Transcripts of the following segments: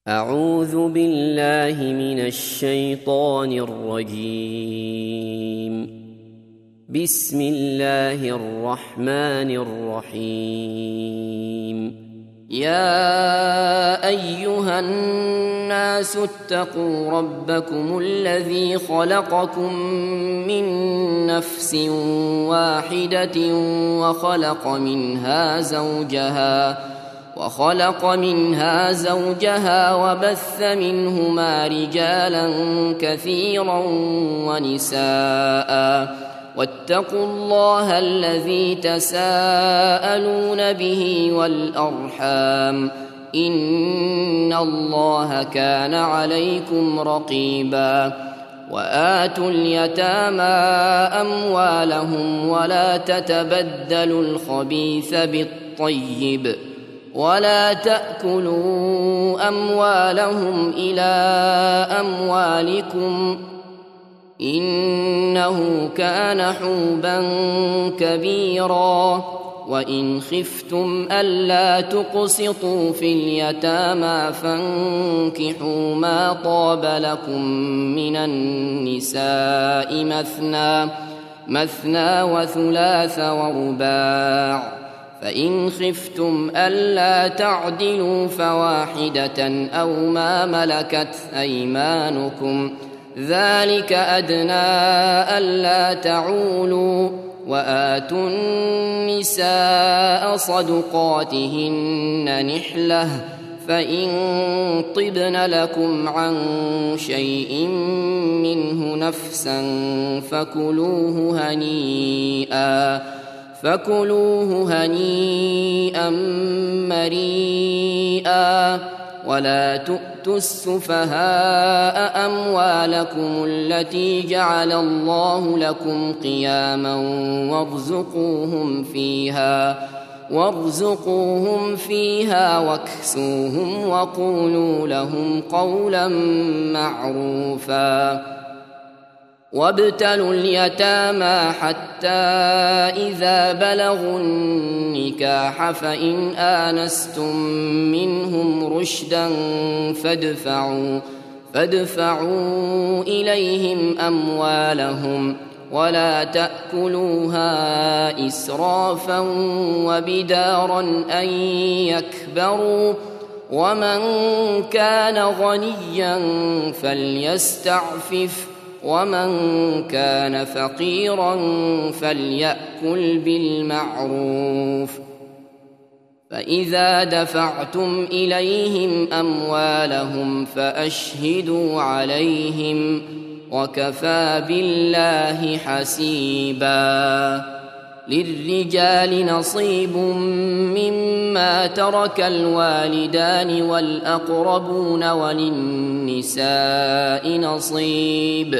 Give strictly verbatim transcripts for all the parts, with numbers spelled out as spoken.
أعوذ بالله من الشيطان الرجيم. بسم الله الرحمن الرحيم. يا أيها الناس اتقوا ربكم الذي خلقكم من نفس واحدة وخلق منها زوجها وخلق منها زوجها وبث منهما رجالا كثيرا ونساء واتقوا الله الذي تساءلون به والأرحام إن الله كان عليكم رقيبا. وآتوا اليتامى أموالهم ولا تتبدلوا الخبيث بالطيب ولا تأكلوا أموالهم إلى أموالكم إنه كان حوبا كبيرا. وإن خفتم ألا تقسطوا في اليتامى فانكحوا ما طاب لكم من النساء مثنى مثنى وثلاث ورباع، فإن خفتم ألا تعدلوا فواحدة أو ما ملكت أيمانكم ذلك أدنى ألا تعولوا. وآتوا النساء صدقاتهن نحلة فإن طبن لكم عن شيء منه نفسا فكلوه هنيئا فكلوه هنيئا مريئا. ولا تؤتوا السفهاء أموالكم التي جعل الله لكم قياما وارزقوهم فيها وارزقوهم فيها واكسوهم وقولوا لهم قولا معروفا. وابتلوا اليتامى حتى إذا بلغوا النكاح فإن آنستم منهم رشدا فادفعوا, فادفعوا إليهم أموالهم ولا تأكلوها إسرافا وبدارا أن يكبروا. ومن كان غنيا فليستعفف ومن كان فقيرا فليأكل بالمعروف. فإذا دفعتم إليهم أموالهم فأشهدوا عليهم وكفى بالله حسيبا. للرجال نصيب مما ترك الوالدان والأقربون وللنساء نصيب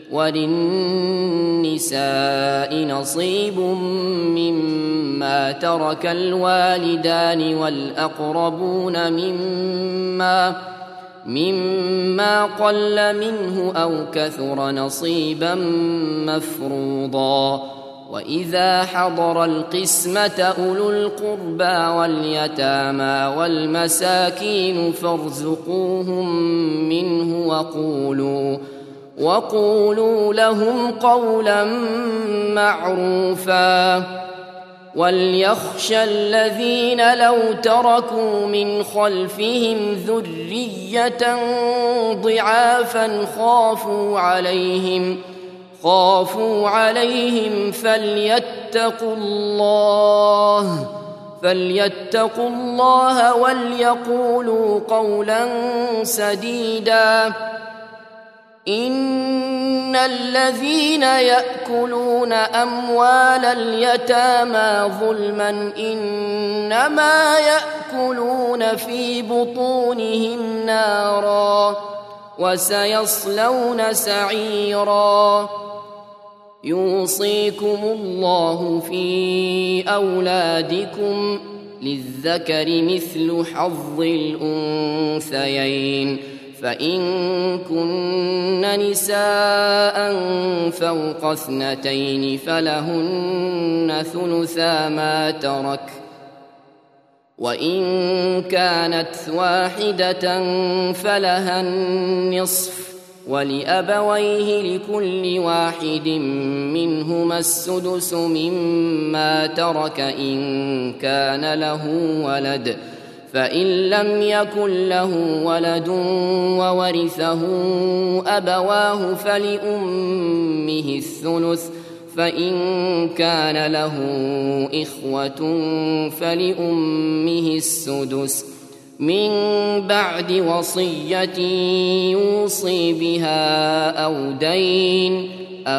وللنساء نصيب مما ترك الوالدان والأقربون مما مما قل منه أو كثر نصيبا مفروضا. وإذا حضر القسمة أولو القربى واليتامى والمساكين فارزقوهم منه وقولوا وقولوا لهم قولا معروفا. وليخشى الذين لو تركوا من خلفهم ذرية ضعافا خافوا عليهم خافوا عليهم فليتقوا الله فليتقوا الله وليقولوا قولا سديدا. إن الذين يأكلون أموال اليتامى ظلما إنما يأكلون في بطونهم نارا وسيصلون سعيرا. يوصيكم الله في أولادكم للذكر مثل حظ الأنثيين. فإن كن نساء فوق اثنتين فلهن ثلثا ما ترك وإن كانت واحدة فلها النصف ولأبويه لكل واحد منهما السدس مما ترك إن كان له ولد، فإن لم يكن له ولد وورثه أبواه فلأمه الثلث، فإن كان له إخوة فلأمه السدس من بعد وصية يوصي بها أو دين.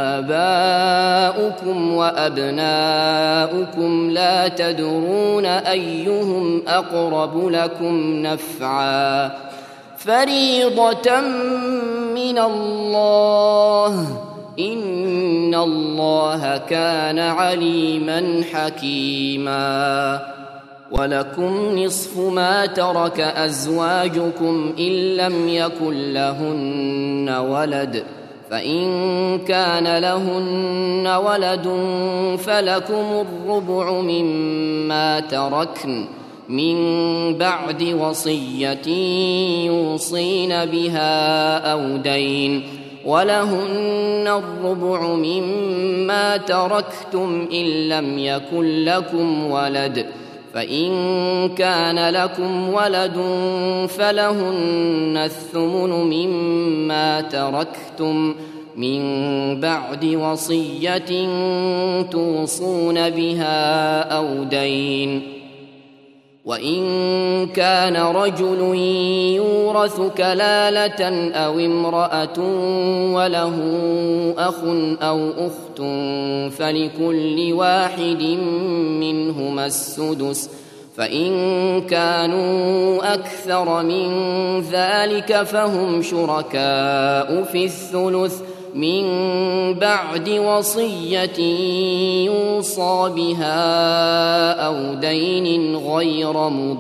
آباؤكم وأبناؤكم لا تدرون أيهم أقرب لكم نفعا، فريضة من الله، إن الله كان عليما حكيما. ولكم نصف ما ترك أزواجكم إن لم يكن لهن ولد، فإن كان لهن ولد فلكم الربع مما تركن من بعد وصية يوصين بها أو دين، ولهن الربع مما تركتم إن لم يكن لكم ولد، فإن كان لكم ولد فلهن الثمن مما تركتم من بعد وصية توصون بها أو دين. وإن كان رجل يورث كلالة أو امرأة وله أخ أو أخت فلكل واحد منهما السدس، فإن كانوا أكثر من ذلك فهم شركاء في الثلث من بعد وصية يوصى بها أو دين غير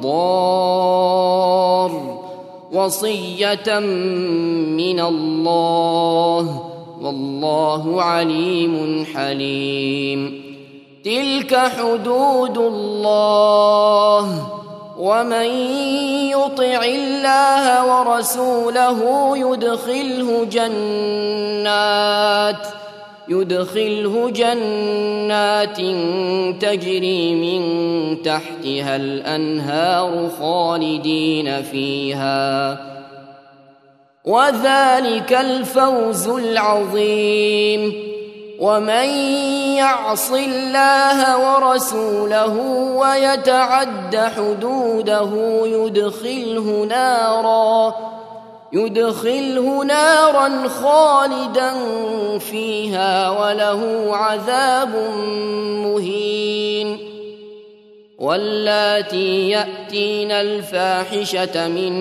مضار، وصية من الله، والله عليم حليم. تلك حدود الله، ومن يطع الله ورسوله يدخله جنات يدخله جنات تجري من تحتها الأنهار خالدين فيها، وذلك الفوز العظيم. ومن يعص الله ورسوله ويتعد حدوده يدخله نارا يدخله نارا خالدا فيها وله عذاب مهين. واللاتي يأتين الفاحشة من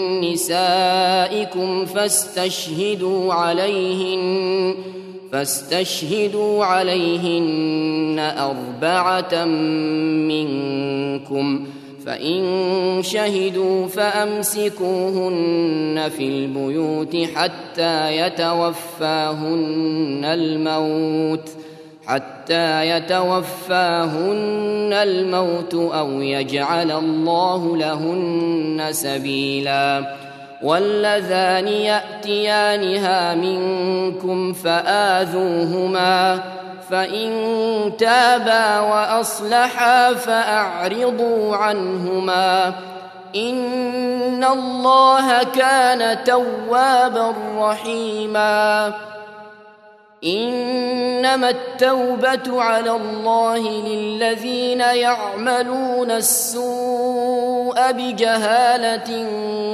نسائكم فاستشهدوا عليهن فاستشهدوا عليهن أربعة منكم، فإن شهدوا فأمسكوهن في البيوت حتى يتوفاهن الموت حتى يتوفاهن الموت أو يجعل الله لهن سبيلا. واللذان يأتيانها منكم فآذوهما، فإن تابا وأصلحا فأعرضوا عنهما، إن الله كان توابا رحيما. إنما التوبة على الله للذين يعملون السوء بجهالة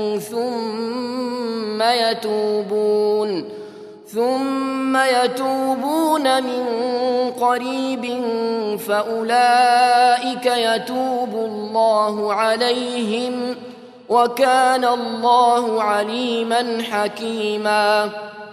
ثم يتوبون ثم يتوبون من قريب فأولئك يتوب الله عليهم، وكان الله عليما حكيما.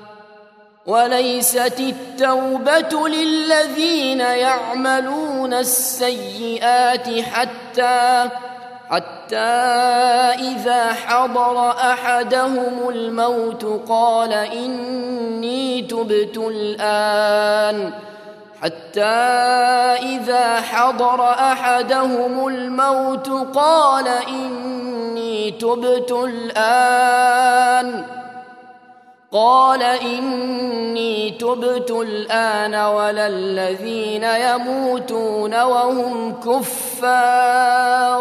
وليست التوبة للذين يعملون السيئات حتى حتى إذا حضر أحدهم الموت قال إني تبت الآن حتى إذا حضر أحدهم الموت قال إني تبت الآن قال إني تبت الآن ولا الذين يموتون وهم كفار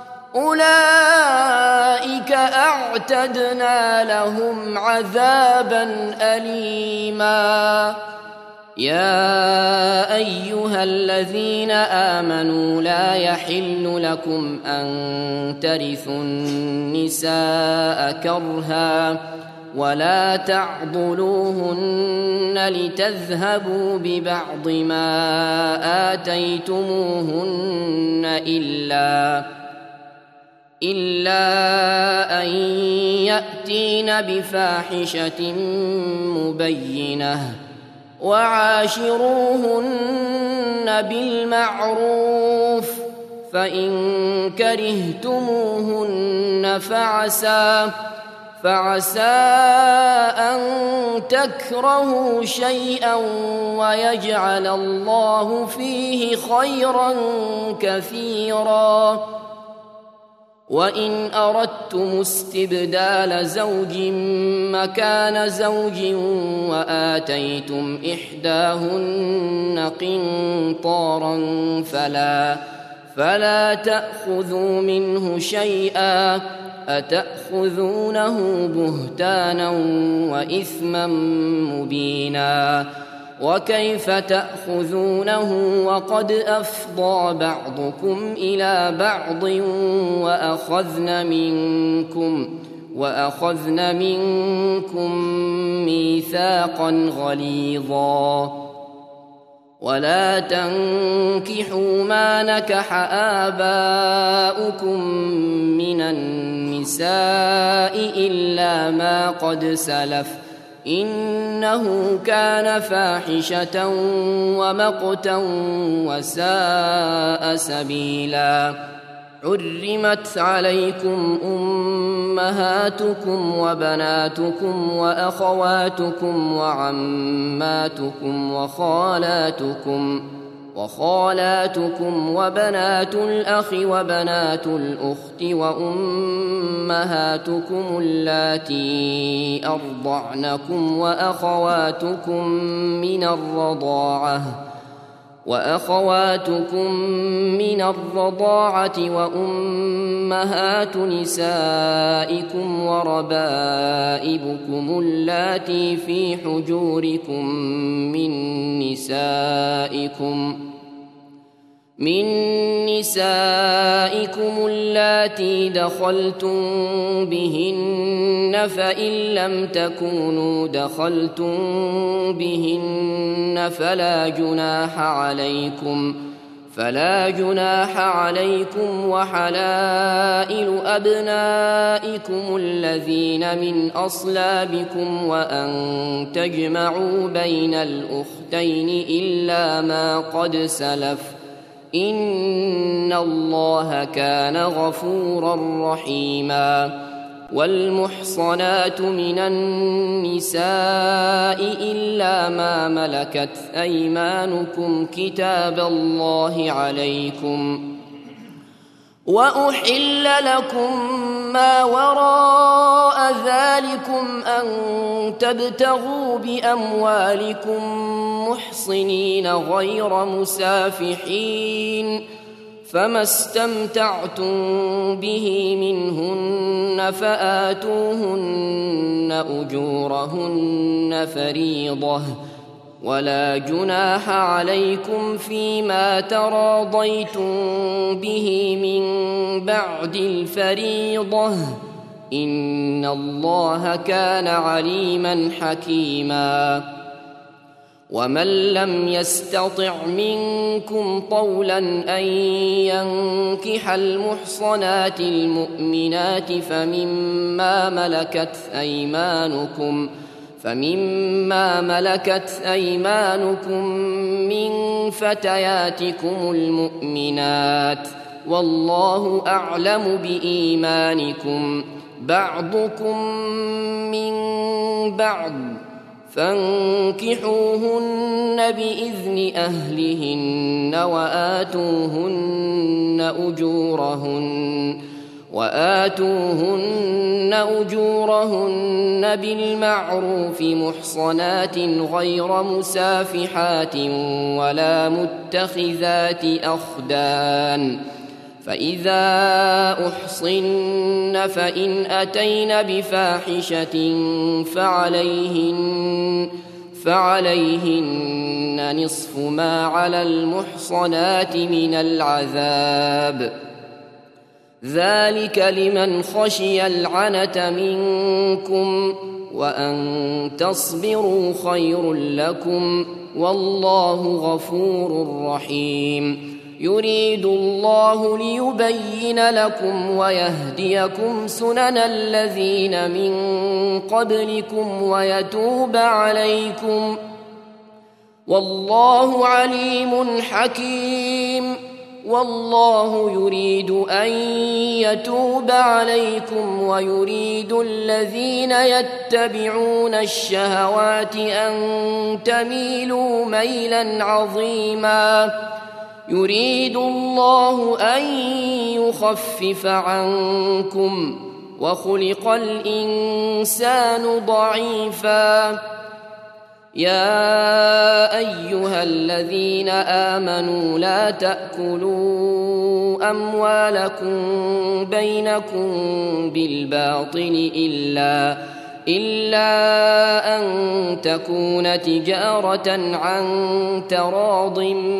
أولئك أعتدنا لهم عذابا أليما. يا أيها الذين آمنوا لا يحل لكم أن ترثوا النساء كرها ولا تعضلوهن لتذهبوا ببعض ما آتيتموهن إلا إلا أن يأتين بفاحشة مبينة وعاشروهن بالمعروف فإن كرهتموهن فعسى فعسى أن تكرهوا شيئا ويجعل الله فيه خيرا كثيرا. وإن أردتم استبدال زوج مكان زوج وآتيتم إحداهن قنطارا فلا فلا تأخذوا منه شيئا أتأخذونه بهتانا وإثما مبينا. وكيف تأخذونه وقد أفضى بعضكم إلى بعض وأخذن منكم وأخذن منكم ميثاقا غليظا. ولا تنكحوا ما نكح آباؤكم من النساء إلا ما قد سلف إنه كان فاحشة ومقتا وساء سبيلا. حرمت عليكم أمهاتكم وبناتكم وأخواتكم وعماتكم وخالاتكم وخالاتكم وبنات الأخ وبنات الأخت وأمهاتكم اللاتي أرضعنكم وأخواتكم من الرضاعة وأخواتكم من الرضاعة وأمهات نسائكم وربائبكم اللاتي في حجوركم من نسائكم من نسائكم اللاتي دخلتم بهن فإن لم تكونوا دخلتم بهن فلا جناح عليكم فلا جناح عليكم وحلائل أبنائكم الذين من أصلابكم وأن تجمعوا بين الأختين إلا ما قد سلف إن الله كان غفورا رحيما. والمحصنات من النساء إلا ما ملكت أيمانكم كتاب الله عليكم. وأحل لكم ما وراء ذلكم أن تبتغوا بأموالكم محصنين غير مسافحين فما استمتعتم به منهن فآتوهن أجورهن فريضة ولا جناح عليكم فيما تراضيتم به من بعد الفريضة إن الله كان عليما حكيما. ومن لم يستطع منكم طولا أن ينكح المحصنات المؤمنات فمما ملكت أيمانكم فمما ملكت أيمانكم من فتياتكم المؤمنات والله أعلم بإيمانكم بعضكم من بعض فانكحوهن بإذن أهلهن وآتوهن أجورهن وآتوهن أجورهن بالمعروف محصنات غير مسافحات ولا متخذات أخدان فإذا أحصن فإن أتين بفاحشة فعليهن فعليهن نصف ما على المحصنات من العذاب ذلك لمن خشي العنة منكم وأن تصبروا خير لكم والله غفور رحيم يريد الله ليبين لكم ويهديكم سنن الذين من قبلكم ويتوب عليكم والله عليم حكيم والله يريد أن يتوب عليكم ويريد الذين يتبعون الشهوات أن تميلوا ميلا عظيما يريد الله أن يخفف عنكم وخلق الإنسان ضعيفا يا أيها الذين آمنوا لا تأكلوا أموالكم بينكم بالباطل إلا إلا أن تكون تجارة عن تراض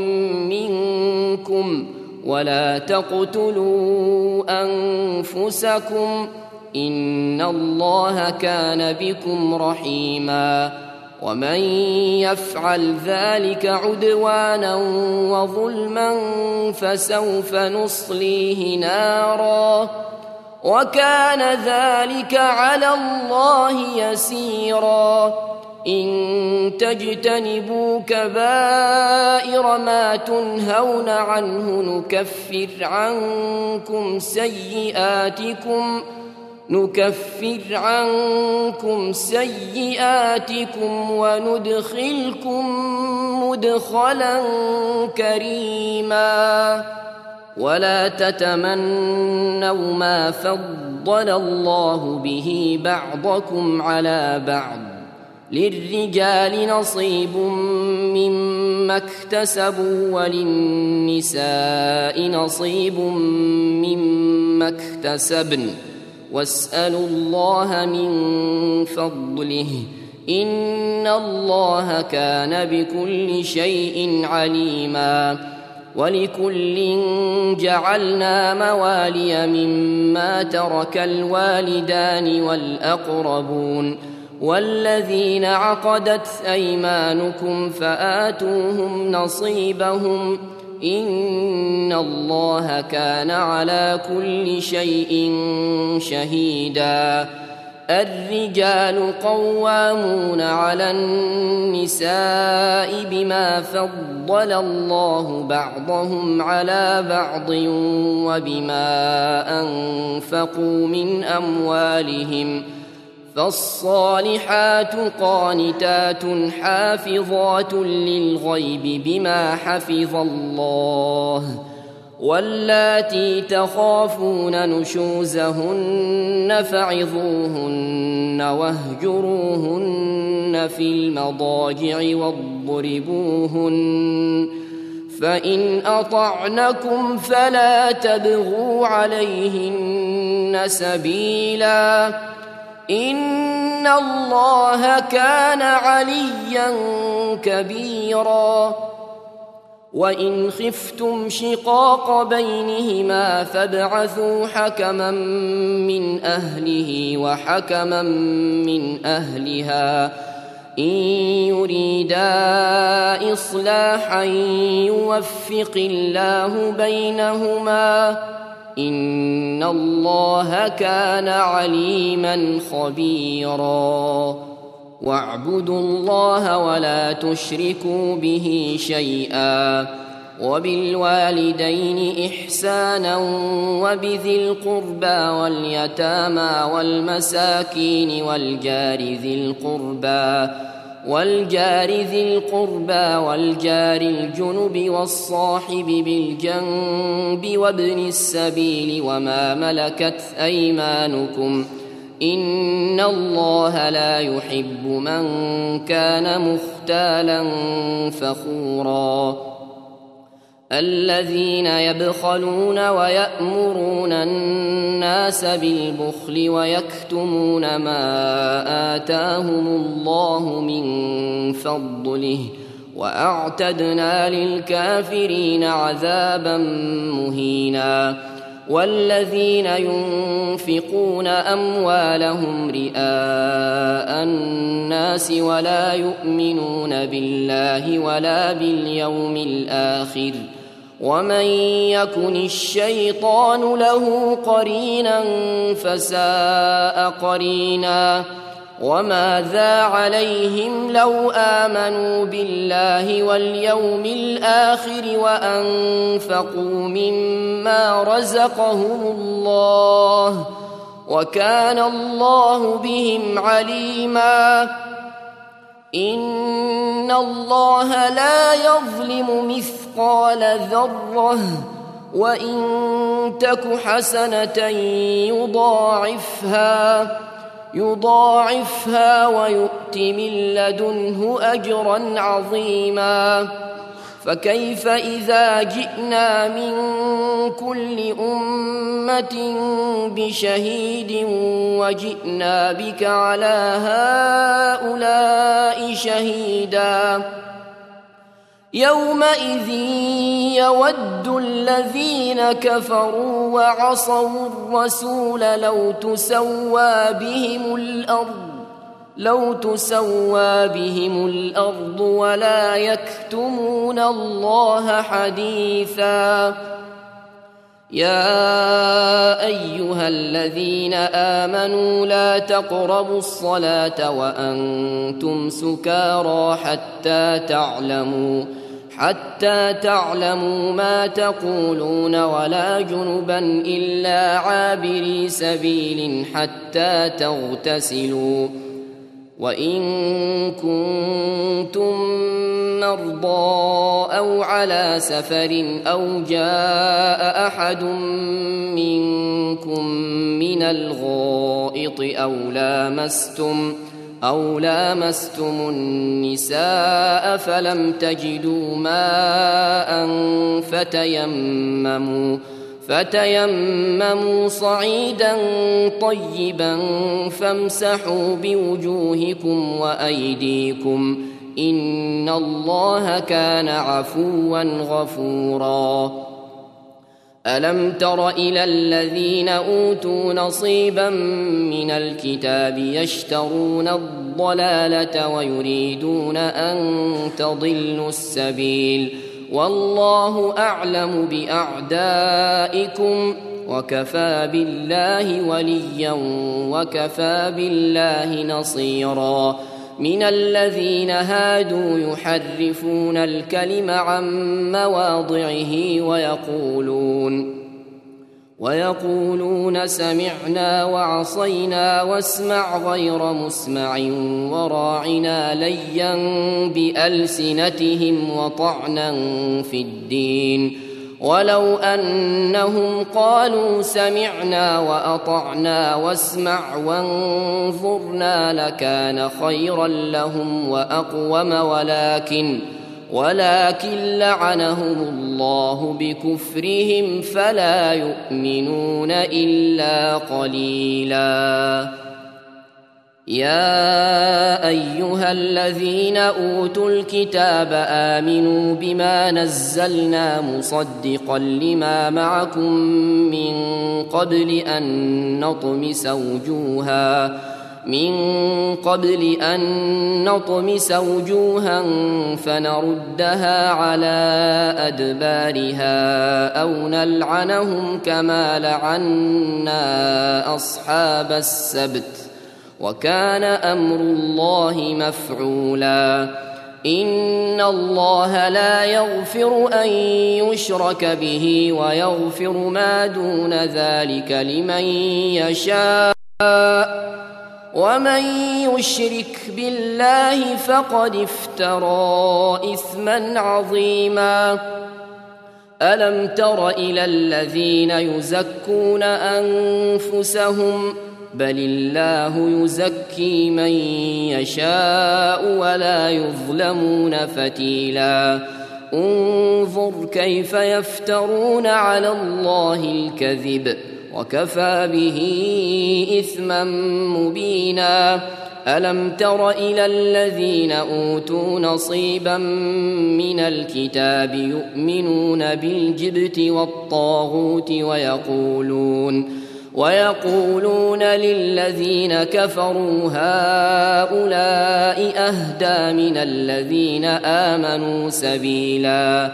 منكم ولا تقتلوا أنفسكم إن الله كان بكم رحيما ومن يفعل ذلك عدوانا وظلما فسوف نصليه نارا وكان ذلك على الله يسيرا إن تجتنبوا كبائر ما تنهون عنه نكفر عنكم سيئاتكم نكفر عنكم سيئاتكم وندخلكم مدخلا كريما ولا تتمنوا ما فضل الله به بعضكم على بعض للرجال نصيب مما اكتسبوا وللنساء نصيب مما اكتسبن واسألوا الله من فضله إن الله كان بكل شيء عليما ولكل جعلنا موالي مما ترك الوالدان والأقربون والذين عقدت أيمانكم فآتوهم نصيبهم إن الله كان على كل شيء شهيدا الرجال قوامون على النساء بما فضل الله بعضهم على بعض وبما أنفقوا من أموالهم فالصالحات قانتات حافظات للغيب بما حفظ الله واللاتي تخافون نشوزهن فعظوهن واهجروهن في المضاجع واضربوهن فإن أطعنكم فلا تبغوا عليهن سبيلا إن الله كان عليا كبيرا وإن خفتم شقاق بينهما فابعثوا حكما من أهله وحكما من أهلها إن يريدا إصلاحا يوفق الله بينهما إن الله كان عليما خبيرا واعبدوا الله ولا تشركوا به شيئا وبالوالدين إحسانا وبذي القربى واليتامى والمساكين والجار ذي القربى والجار ذي القربى والجار الجنب والصاحب بالجنب وابن السبيل وما ملكت أيمانكم إن الله لا يحب من كان مختالا فخورا الذين يبخلون ويأمرون الناس بالبخل ويكتمون ما آتاهم الله من فضله وأعتدنا للكافرين عذابا مهينا والذين ينفقون أموالهم رئاء الناس ولا يؤمنون بالله ولا باليوم الآخر ومن يكن الشيطان له قرينا فساء قرينا وماذا عليهم لو آمنوا بالله واليوم الآخر وأنفقوا مما رزقهم الله وكان الله بهم عليما إن الله لا يظلم مثقال ذرة وإن تك حسنة يضاعفها يضاعفها ويؤت من لدنه أجرا عظيما فكيف إذا جئنا من كل أمة بشهيد وجئنا بك على هؤلاء شهيدا يومئذ يود الذين كفروا وعصوا الرسول لو تسوى بهم الأرض لو تسوى بهم الأرض ولا يكتمون الله حديثا يا أيها الذين آمنوا لا تقربوا الصلاة وأنتم سكارى حتى تعلموا حتى تعلموا ما تقولون ولا جنبا إلا عابري سبيل حتى تغتسلوا وإن كنتم مرضى أو على سفر أو جاء أحد منكم من الغائط أو لامستم أو لامستم النساء فلم تجدوا ماء فتيمموا فتيمموا صعيدا طيبا فامسحوا بوجوهكم وأيديكم إن الله كان عفوا غفورا ألم تر إلى الذين أوتوا نصيبا من الكتاب يشترون الضلالة ويريدون أن تضلوا السبيل والله أعلم بأعدائكم وكفى بالله وليا وكفى بالله نصيرا من الذين هادوا يحرفون الكلم عن مواضعه ويقولون ويقولون سمعنا وعصينا واسمع غير مسمع وراعنا ليا بألسنتهم وطعنا في الدين ولو أنهم قالوا سمعنا وأطعنا واسمع وانظرنا لكان خيرا لهم وأقوم ولكن ولكن لعنهم الله بكفرهم فلا يؤمنون إلا قليلا يا أيها الذين أوتوا الكتاب آمنوا بما نزلنا مصدقا لما معكم من قبل أن نطمس وجوها من قبل أن نطمس وجوها فنردها على أدبارها أو نلعنهم كما لعنا أصحاب السبت وكان أمر الله مفعولا إن الله لا يغفر أن يشرك به ويغفر ما دون ذلك لمن يشاء ومن يشرك بالله فقد افترى إثما عظيما ألم تر إلى الذين يزكون أنفسهم بل الله يزكي من يشاء ولا يظلمون فتيلا انظر كيف يفترون على الله الكذب وكفى به إثما مبينا ألم تر إلى الذين أوتوا نصيبا من الكتاب يؤمنون بالجبت والطاغوت ويقولون ويقولون للذين كفروا هؤلاء أهدى من الذين آمنوا سبيلا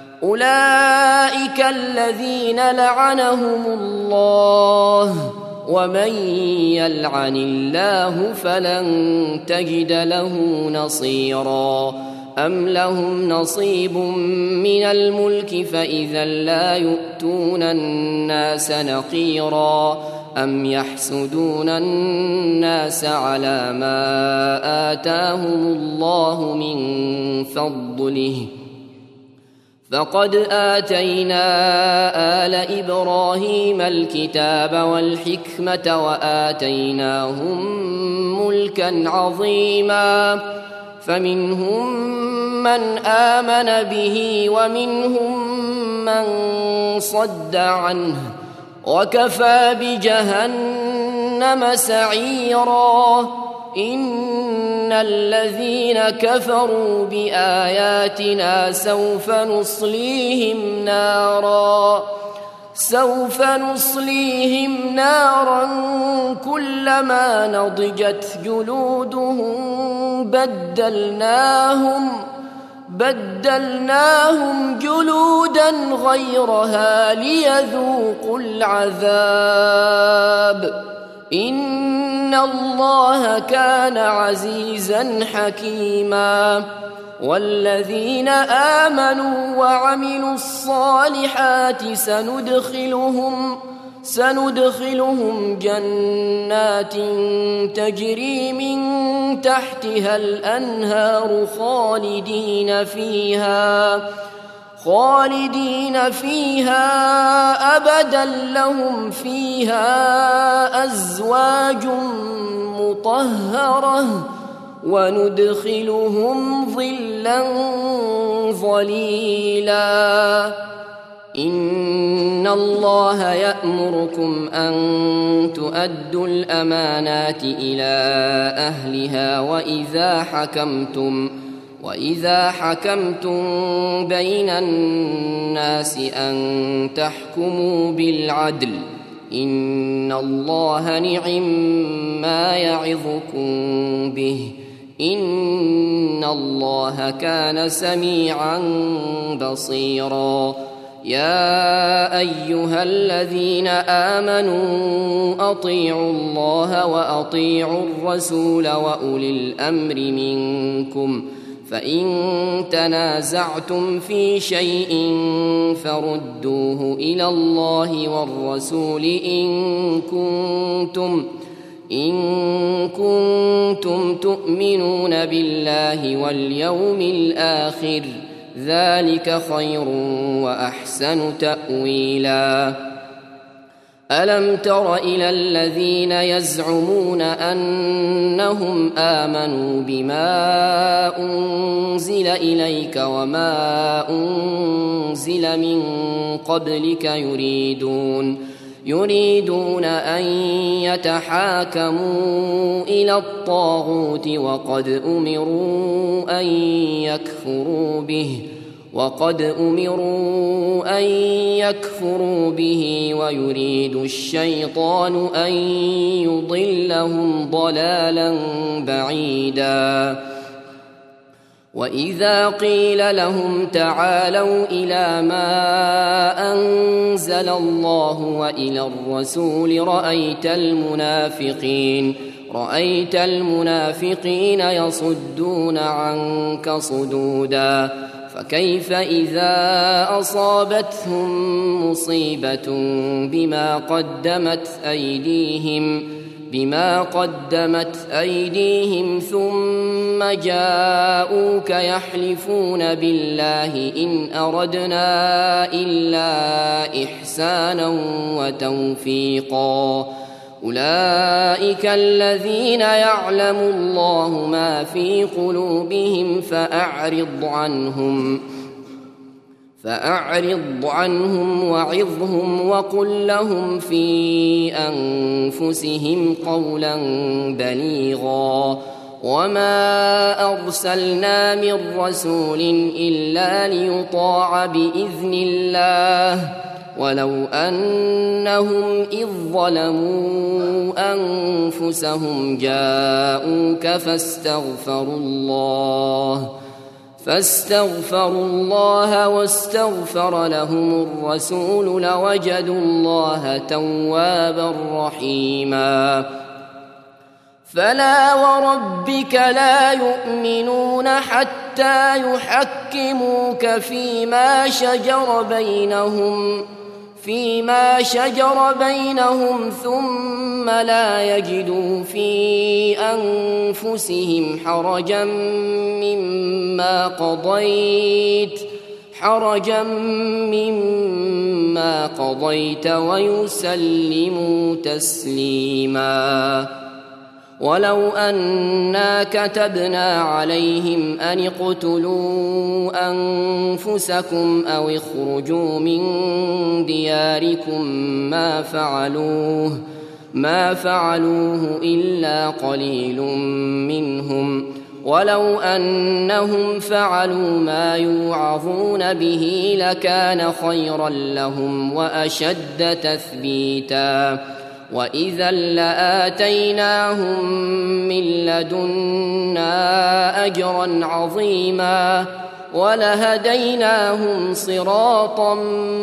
أولئك الذين لعنهم الله ومن يلعن الله فلن تجد له نصيرا أم لهم نصيب من الملك فإذا لا يؤتون الناس نقيرا أم يحسدون الناس على ما آتاهم الله من فضله فقد آتينا آل إبراهيم الكتاب والحكمة وآتيناهم ملكا عظيما فمنهم من آمن به ومنهم من صد عنه وكفى بجهنم سعيرا إن الذين كفروا بآياتنا سوف نصليهم نارا سوف نصليهم نارا كلما نضجت جلودهم بدلناهم بدلناهم جلودا غيرها ليذوقوا العذاب إن الله كان عزيزا حكيما والذين آمنوا وعملوا الصالحات سندخلهم سندخلهم جنات تجري من تحتها الأنهار خالدين فيها خالدين فيها أبدا لهم فيها أزواج مطهرة وندخلهم ظلا ظليلا إن الله يأمركم أن تؤدوا الأمانات إلى أهلها وإذا حكمتم وإذا حكمتم بين الناس أن تحكموا بالعدل إن الله نعم ما يعظكم به إن الله كان سميعا بصيرا يا أيها الذين آمنوا أطيعوا الله وأطيعوا الرسول وأولي الأمر منكم فإن تنازعتم في شيء فردوه إلى الله والرسول إن كنتم إن كنتم تؤمنون بالله واليوم الآخر ذلك خير وأحسن تأويلا ألم تر إلى الذين يزعمون أنهم آمنوا بما أنزل إليك وما أنزل من قبلك يريدون يريدون أن يتحاكموا إلى الطاغوت وقد أمروا أن يكفروا به وقد أمروا أن يكفروا به ويريد الشيطان أن يضلهم ضلالا بعيدا وإذا قيل لهم تعالوا إلى ما أنزل الله وإلى الرسول رأيت المنافقين رأيت المنافقين يصدون عنك صدودا فكيف إذا أصابتهم مصيبة بما قدمت أيديهم بما قدمت أيديهم ثم جاءوك يحلفون بالله إن أردنا إلا إحسانا وتوفيقا أولئك الذين يعلم الله ما في قلوبهم فأعرض عنهم فأعرض عنهم وعظهم وقل لهم في أنفسهم قولا بليغا وما أرسلنا من رسول إلا ليطاع بإذن الله ولو أنهم إذ ظلموا أنفسهم جاءوك فاستغفروا الله فاستغفروا الله واستغفر لهم الرسول لوجدوا الله توابا رحيما فلا وربك لا يؤمنون حتى يحكموك فيما شجر بينهم فيما شجر بينهم ثم لا يجدوا في أنفسهم حرجا مما قضيت حرجا مما قضيت ويسلموا تسليما ولو أنا كتبنا عليهم أن اقتلوا أنفسكم أو اخرجوا من دياركم ما فعلوه ما فعلوه إلا قليل منهم ولو أنهم فعلوا ما يوعظون به لكان خيرا لهم وأشد تثبيتا وإذا لآتيناهم من لدنا أجرا عظيما ولهديناهم صراطا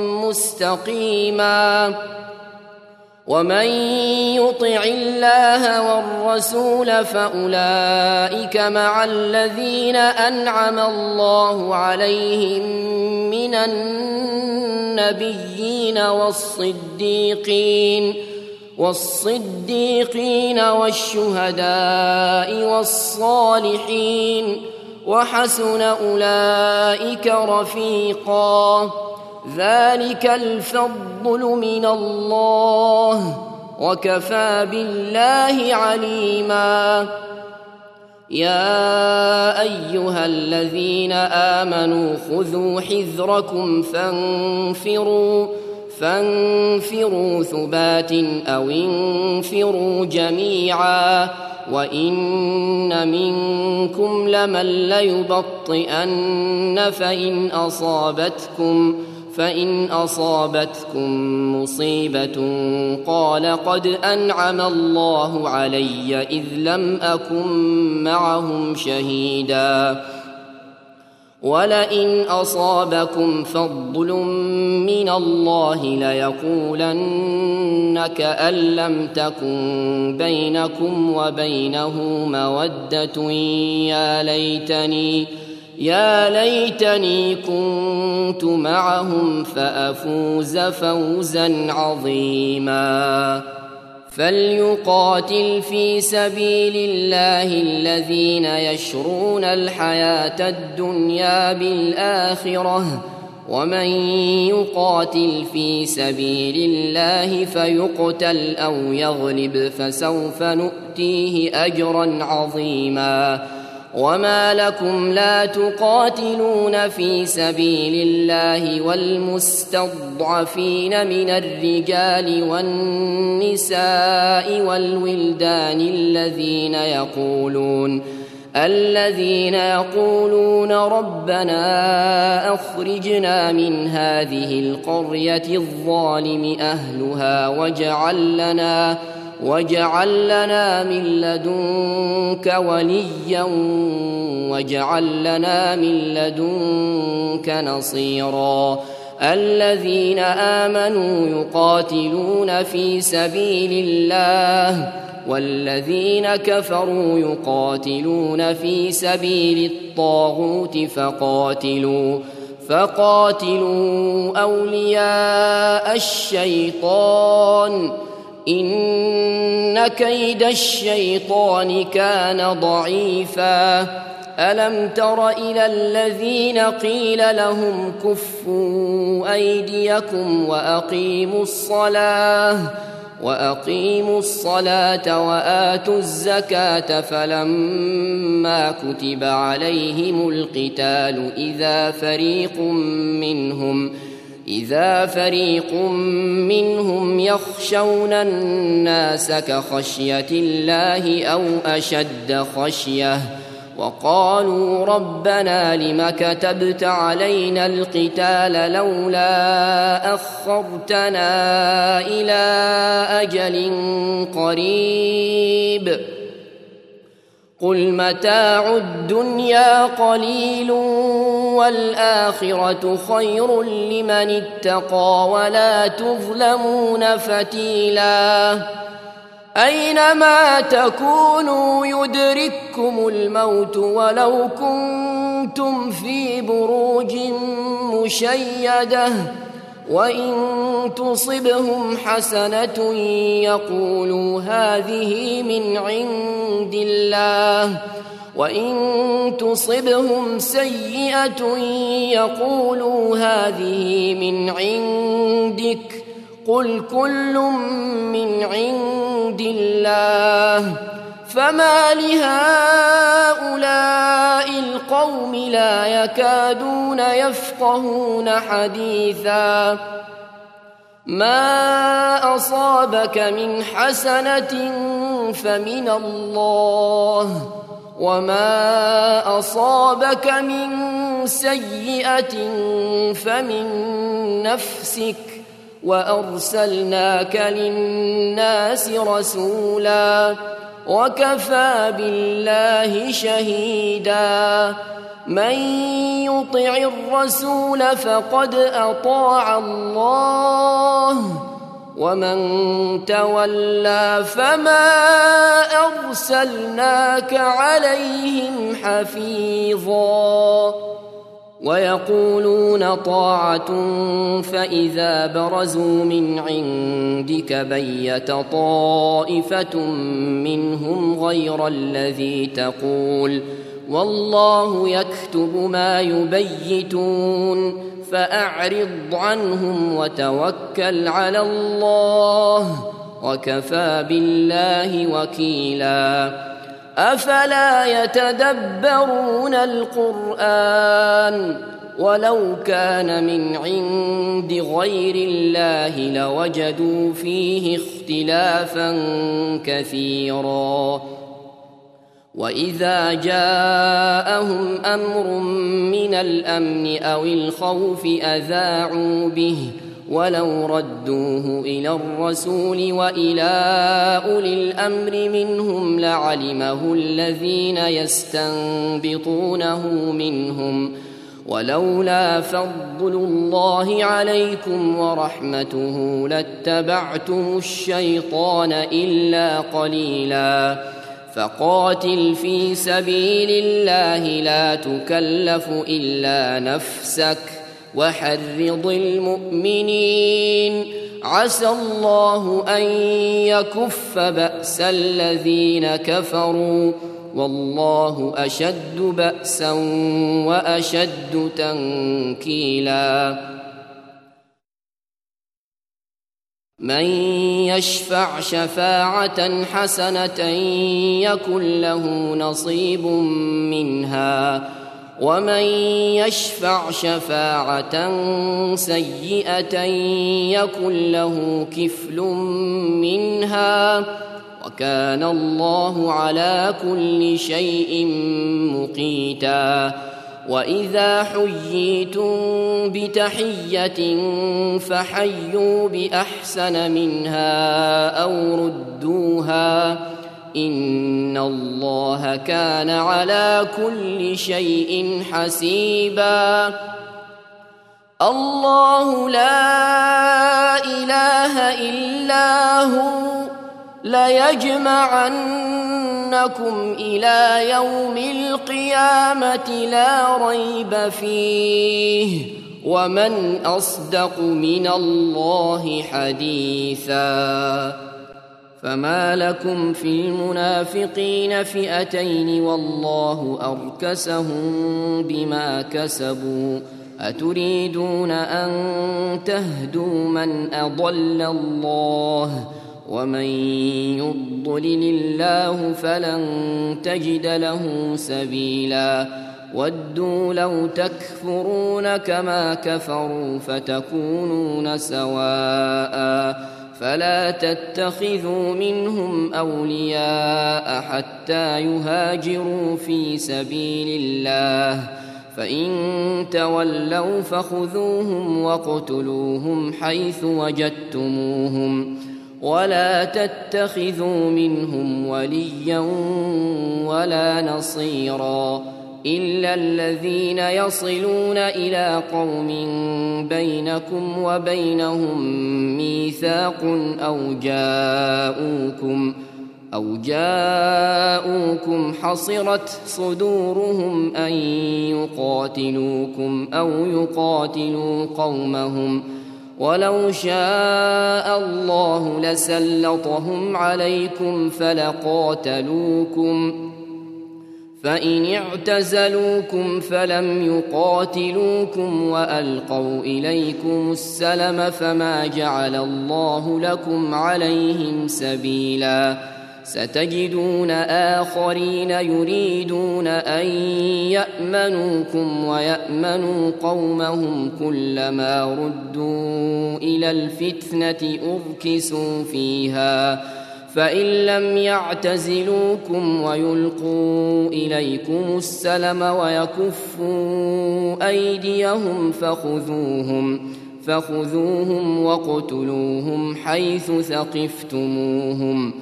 مستقيما ومن يطع الله والرسول فأولئك مع الذين أنعم الله عليهم من النبيين والصديقين والصديقين والشهداء والصالحين وحسن أولئك رفيقا ذلك الفضل من الله وكفى بالله عليما يا أيها الذين آمنوا خذوا حذركم فانفروا فانفروا ثبات أو انفروا جميعا وإن منكم لمن ليبطئن فإن أصابتكم فإن أصابتكم مصيبة قال قد أنعم الله علي إذ لم أكن معهم شهيدا ولئن أصابكم فضل من الله ليقولن كأن لم تكن بينكم وبينه مودة يا ليتني يا ليتني كنت معهم فأفوز فوزا عظيما فليقاتل في سبيل الله الذين يشرون الحياة الدنيا بالآخرة ومن يقاتل في سبيل الله فيقتل أو يغلب فسوف نؤتيه أجرا عظيما وما لكم لا تقاتلون في سبيل الله والمستضعفين من الرجال والنساء والولدان الذين يقولون الذين يقولون ربنا أخرجنا من هذه القرية الظالم أهلها واجعل لنا واجعل لنا من لدنك وليا واجعل لنا من لدنك نصيرا الذين آمنوا يقاتلون في سبيل الله والذين كفروا يقاتلون في سبيل الطاغوت فقاتلوا فقاتلوا أولياء الشيطان إن كيد الشيطان كان ضعيفا ألم تر إلى الذين قيل لهم كفوا أيديكم وأقيموا الصلاة وأقيموا الصلاة وآتوا الزكاة فلما كتب عليهم القتال إذا فريق منهم إذا فريق منهم يخشون الناس كخشية الله أو أشد خشية وقالوا ربنا لم كتبت علينا القتال لولا أخرتنا إلى أجل قريب قل متاع الدنيا قليل والآخرة خير لمن اتقى ولا تظلمون فتيلا أينما تكونوا يدرككم الموت ولو كنتم في بروج مشيدة وإن تصبهم حسنة يقولوا هذه من عند الله وإن تصبهم سيئة يقولوا هذه من عندك قل كل من عند الله فما لهؤلاء القوم لا يكادون يفقهون حديثا ما أصابك من حسنة فمن الله وما أصابك من سيئة فمن نفسك وأرسلناك للناس رسولا وكفى بالله شهيدا من يطع الرسول فقد أطاع الله ومن تولى فما أرسلناك عليهم حفيظا ويقولون طاعة فإذا برزوا من عندك بيت طائفة منهم غير الذي تقول والله يكتب ما يبيتون فأعرض عنهم وتوكل على الله وكفى بالله وكيلا أفلا يتدبرون القرآن ولو كان من عند غير الله لوجدوا فيه اختلافا كثيرا وإذا جاءهم أمر من الأمن أو الخوف أذاعوا به ولو ردوه إلى الرسول وإلى أولي الأمر منهم لعلمه الذين يستنبطونه منهم ولولا فضل الله عليكم ورحمته لاتبعتم الشيطان إلا قليلا فقاتل في سبيل الله لا تكلف إلا نفسك وحرض المؤمنين عسى الله أن يكف بأس الذين كفروا والله أشد بأسا وأشد تنكيلا من يشفع شفاعة حسنة يكن له نصيب منها ومن يشفع شفاعة سيئة يكن له كفل منها وكان الله على كل شيء مقيتا وإذا حييتم بتحية فحيوا بأحسن منها أو ردوها إن الله كان على كل شيء حسيبا الله لا إله إلا هو ليجمعنكم إلى يوم القيامة لا ريب فيه ومن أصدق من الله حديثا فما لكم في المنافقين فئتين والله أركسهم بما كسبوا أتريدون أن تهدوا من أضل الله ومن يضلل الله فلن تجد له سبيلا ودوا لو تكفرون كما كفروا فتكونون سواء فلا تتخذوا منهم أولياء حتى يهاجروا في سبيل الله فإن تولوا فخذوهم واقتلوهم حيث وجدتموهم ولا تتخذوا منهم وليا ولا نصيرا إلا الذين يصلون إلى قوم بينكم وبينهم ميثاق أو جاءوكم أو جاءوكم حصرت صدورهم أن يقاتلوكم أو يقاتلوا قومهم ولو شاء الله لسلطهم عليكم فلقاتلوكم فإن اعتزلوكم فلم يقاتلوكم وألقوا إليكم السلم فما جعل الله لكم عليهم سبيلا ستجدون آخرين يريدون أن يأمنوكم ويأمنوا قومهم كلما ردوا إلى الفتنة أركسوا فيها فإن لم يعتزلوكم ويلقوا إليكم السلم ويكفوا أيديهم فخذوهم فخذوهم واقتلوهم حيث ثقفتموهم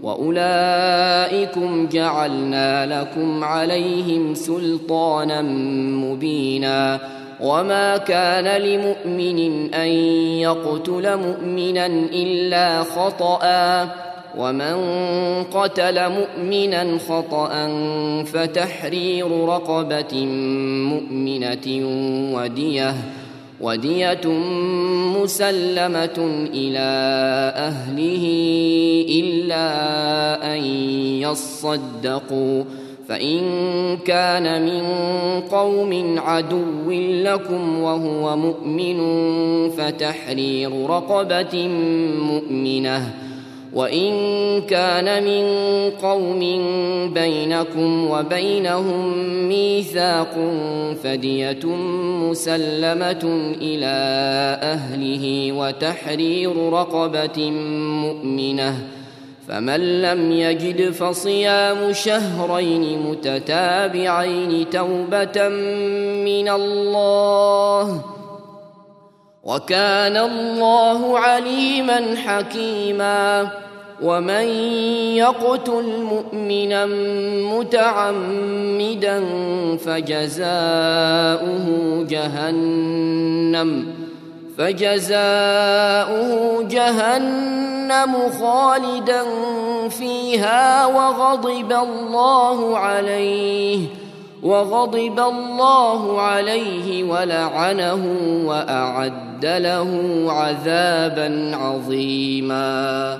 وأولئكم جعلنا لكم عليهم سلطانا مبينا وما كان لمؤمن أن يقتل مؤمنا إلا خطأ ومن قتل مؤمنا خطأ فتحرير رقبة مؤمنة ودية ودية مسلمة إلى أهله إلا أن يصدقوا فإن كان من قوم عدو لكم وهو مؤمن فتحرير رقبة مؤمنة وإن كان من قوم بينكم وبينهم ميثاق فدية مسلمة إلى أهله وتحرير رقبة مؤمنة فمن لم يجد فصيام شهرين متتابعين توبة من الله وكان الله عليما حكيما ومن يقتل مؤمنا متعمدا فجزاؤه جهنم فجزاؤه جهنم خالدا فيها وغضب الله عليه وغضب الله عليه ولعنه وأعد له عذابا عظيما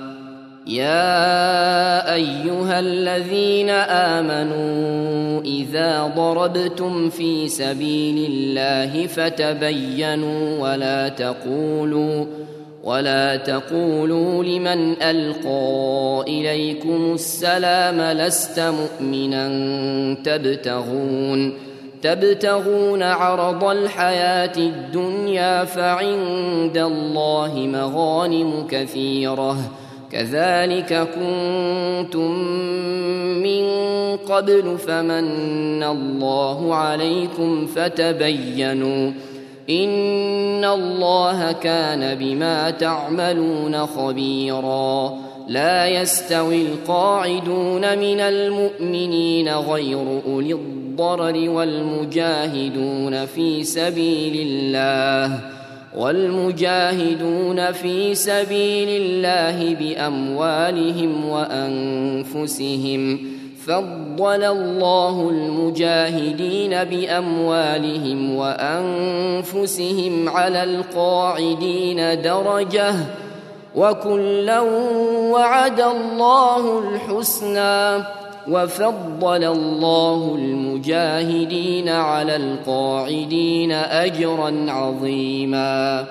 يا أيها الذين آمنوا إذا ضربتم في سبيل الله فتبينوا ولا تقولوا ولا تقولوا لمن ألقى إليكم السلام لست مؤمنا تبتغون تبتغون عرض الحياة الدنيا فعند الله مغانم كثيرة كذلك كنتم من قبل فمن الله عليكم فتبينوا إن الله كان بما تعملون خبيرا لا يستوي القاعدون من المؤمنين غير أولي الضرر والمجاهدون في سبيل الله والمجاهدون في سبيل الله بأموالهم وأنفسهم فضل الله المجاهدين بأموالهم وأنفسهم على القاعدين درجة وكلا وعد الله الحسنى وفضل الله المجاهدين على القاعدين أجرا عظيما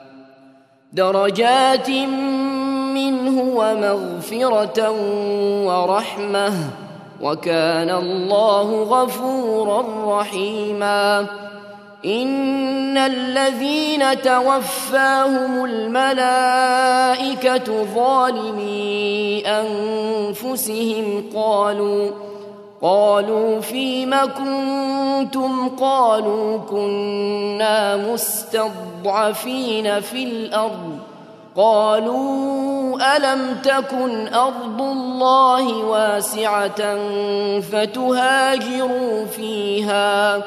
درجات منه ومغفرة ورحمة وكان الله غفورا رحيما إن الذين توفاهم الملائكة ظالمي أنفسهم قالوا قالوا فيم كنتم قالوا كنا مستضعفين في الأرض قالوا ألم تكن أرض الله واسعة فتهاجروا فيها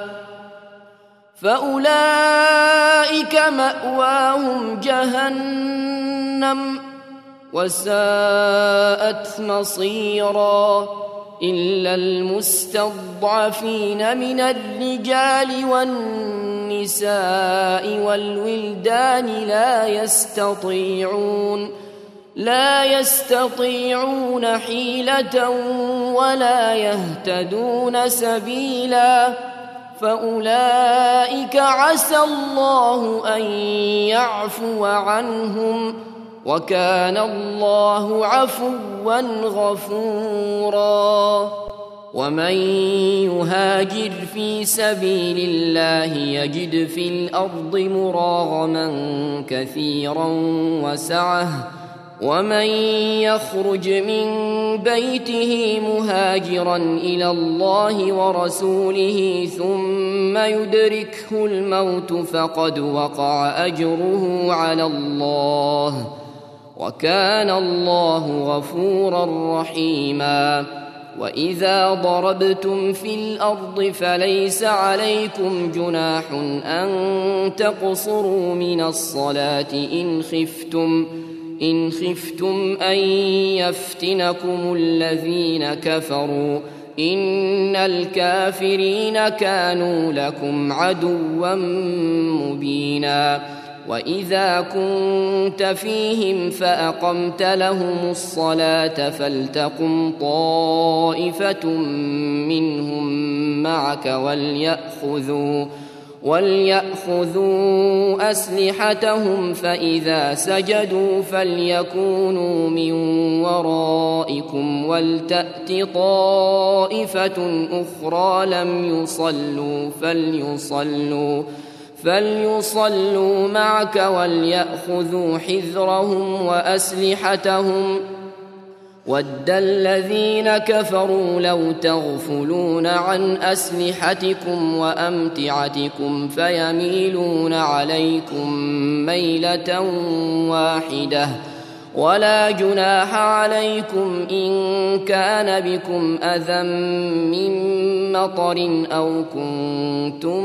فأولئك مأواهم جهنم وساءت مصيرا إلا المستضعفين من الرجال والنساء والولدان لا يستطيعون لا يستطيعون حيلة ولا يهتدون سبيلا فأولئك عسى الله أن يعفو عنهم وكان الله عفوا غفورا ومن يهاجر في سبيل الله يجد في الأرض مراغما كثيرا وسعة ومن يخرج من بيته مهاجرا إلى الله ورسوله ثم يدركه الموت فقد وقع أجره على الله وكان الله غفورا رحيما وإذا ضربتم في الأرض فليس عليكم جناح أن تقصروا من الصلاة إن خفتم إن خفتم أن يفتنكم الذين كفروا إن الكافرين كانوا لكم عدوا مبينا وإذا كنت فيهم فأقمت لهم الصلاة فلتقم طائفة منهم معك وليأخذوا وليأخذوا أسلحتهم فإذا سجدوا فليكونوا من ورائكم ولتأت طائفة أخرى لم يصلوا فليصلوا فليصلوا معك وليأخذوا حذرهم وأسلحتهم ود الذين كفروا لو تغفلون عن أسلحتكم وأمتعتكم فيميلون عليكم ميلة واحدة ولا جناح عليكم إن كان بكم أذى من مطر أو كنتم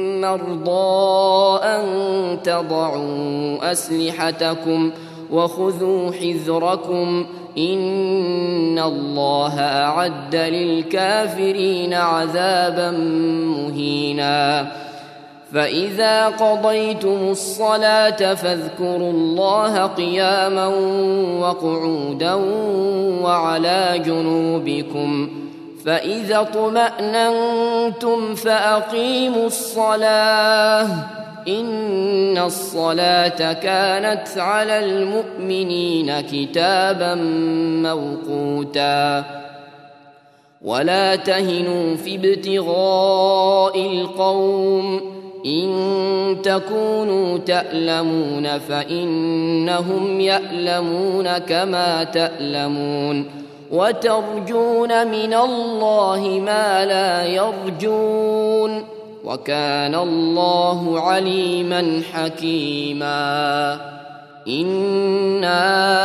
مرضى أن تضعوا أسلحتكم وخذوا حذركم إن الله أعد للكافرين عذابا مهينا فإذا قضيتم الصلاة فاذكروا الله قياما وقعودا وعلى جنوبكم فإذا اطمأننتم فأقيموا الصلاة إن الصلاة كانت على المؤمنين كتابا موقوتا ولا تهنوا في ابتغاء القوم إن تكونوا تألمون فإنهم يألمون كما تألمون وترجون من الله ما لا يرجون وكان الله عليما حكيما إنا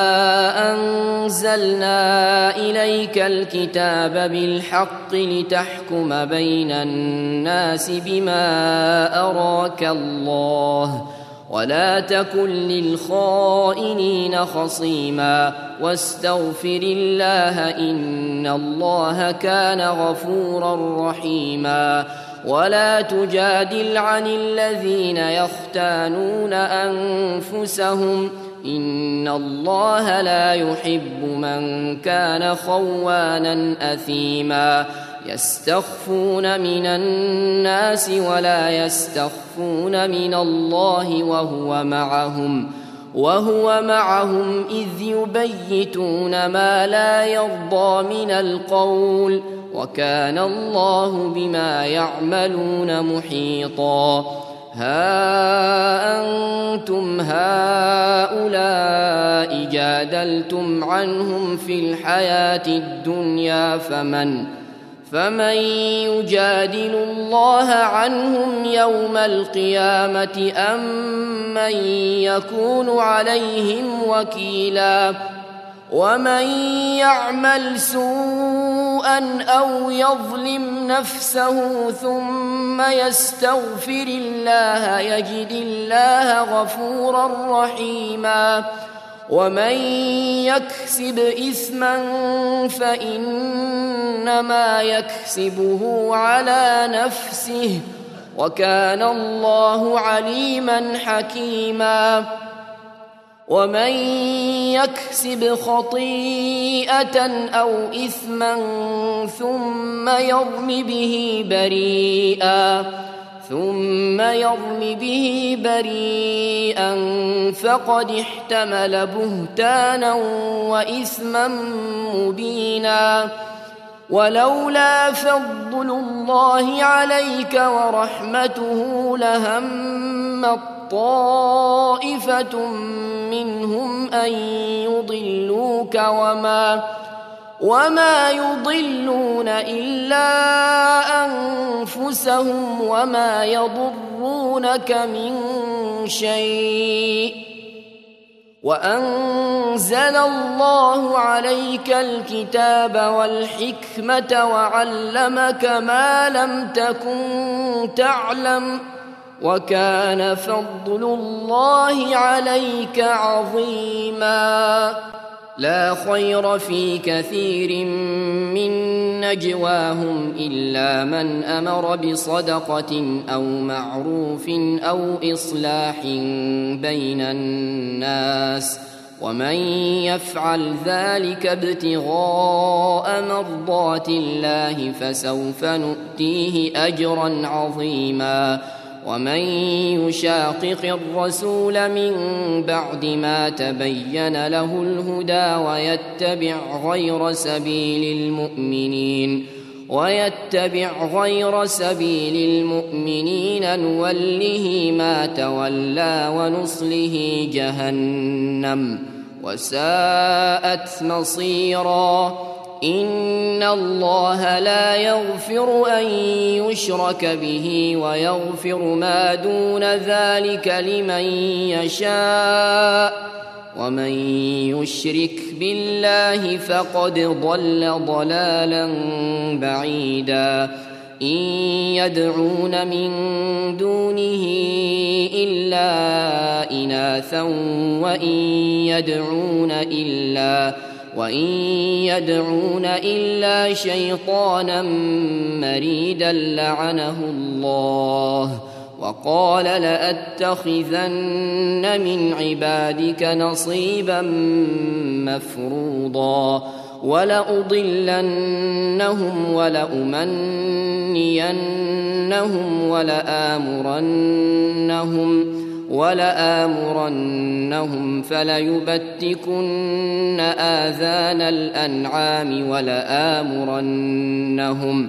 أنزلنا إليك الكتاب بالحق لتحكم بين الناس بما أراك الله ولا تكن للخائنين خصيما واستغفر الله إن الله كان غفورا رحيما ولا تجادل عن الذين يختانون أنفسهم إن الله لا يحب من كان خوانا أثيما يستخفون من الناس ولا يستخفون من الله وهو معهم وهو معهم إذ يبيتون ما لا يرضى من القول وكان الله بما يعملون محيطا ها أنتم هؤلاء جادلتم عنهم في الحياة الدنيا فمن فمن يجادل الله عنهم يوم القيامة أم من يكون عليهم وكيلا ومن يعمل سوءا أو يظلم نفسه ثم يستغفر الله يجد الله غفورا رحيما ومن يكسب إثما فإنما يكسبه على نفسه وكان الله عليما حكيما ومن يكسب خطيئة أو إثما ثم يرم به بريئا ثم يرم به بريئا فقد احتمل بهتانا وإثما مبينا ولولا فضل الله عليك ورحمته لهم طائفة منهم أن يضلوك وما وما يضلون إلا أنفسهم وما يضرونك من شيء وأنزل الله عليك الكتاب والحكمة وعلمك ما لم تكن تعلم وكان فضل الله عليك عظيما لا خير في كثير من نجواهم إلا من أمر بصدقة أو معروف أو إصلاح بين الناس ومن يفعل ذلك ابتغاء مرضات الله فسوف نؤتيه أجرا عظيما ومن يشاقق الرسول من بعد ما تبين له الهدى ويتبع غير سبيل المؤمنين ويتبع غير سبيل المؤمنين نوله ما تولى ونصله جهنم وساءت مصيرا إن الله لا يغفر أن يشرك به ويغفر ما دون ذلك لمن يشاء ومن يشرك بالله فقد ضل ضلالا بعيدا إن يدعون من دونه إلا إناثا وإن يدعون إلا وإن يدعون إلا شيطانا مريدا لعنه الله وقال لأتخذن من عبادك نصيبا مفروضا ولأضلنهم ولأمنينهم ولآمرنهم ولآمرنهم فليبتكن آذان الأنعام ولآمرنهم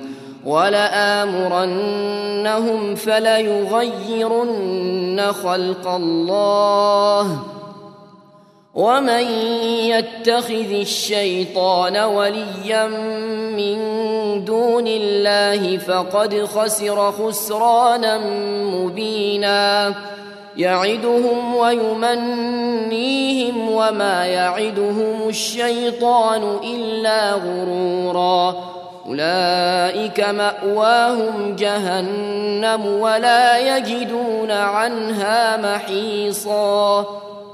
ولآمرنهم فليغيرن خلق الله ومن يتخذ الشيطان وليا من دون الله فقد خسر خسرانا مبينا يعدهم ويمنيهم وما يعدهم الشيطان إلا غرورا أولئك مأواهم جهنم ولا يجدون عنها محيصا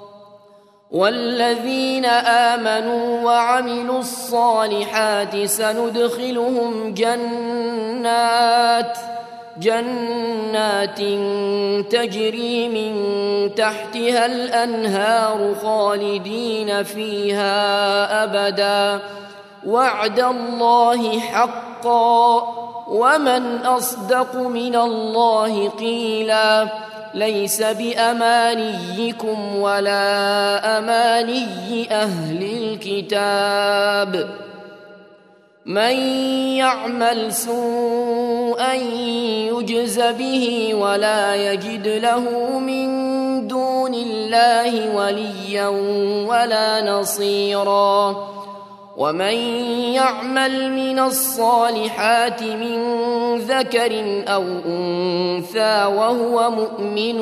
والذين آمنوا وعملوا الصالحات سندخلهم جنات جنات تجري من تحتها الأنهار خالدين فيها أبدا وعد الله حقا ومن أصدق من الله قيلا ليس بأمانيكم ولا أماني أهل الكتاب من يعمل سوءا يجز به ولا يجد له من دون الله وليا ولا نصيرا ومن يعمل من الصالحات من ذكر أو أنثى وهو مؤمن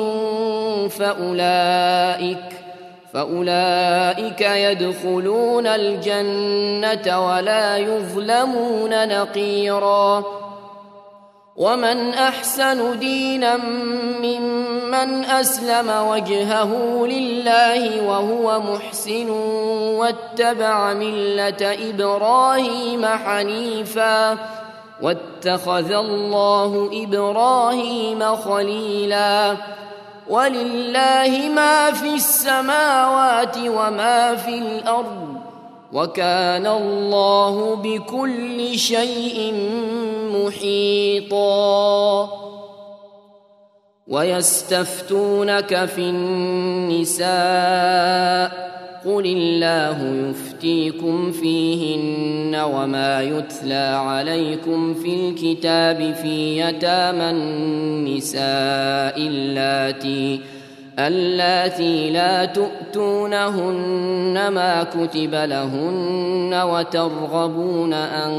فأولئك فأولئك يدخلون الجنة ولا يظلمون نقيرا ومن أحسن دينا ممن أسلم وجهه لله وهو محسن واتبع ملة إبراهيم حنيفا واتخذ الله إبراهيم خليلا ولله ما في السماوات وما في الأرض وكان الله بكل شيء محيطا ويستفتونك في النساء قل الله يفتيكم فيهن وما يتلى عليكم في الكتاب في يتامى النساء اللاتي اللاتي لا تؤتونهن ما كتب لهن وترغبون أن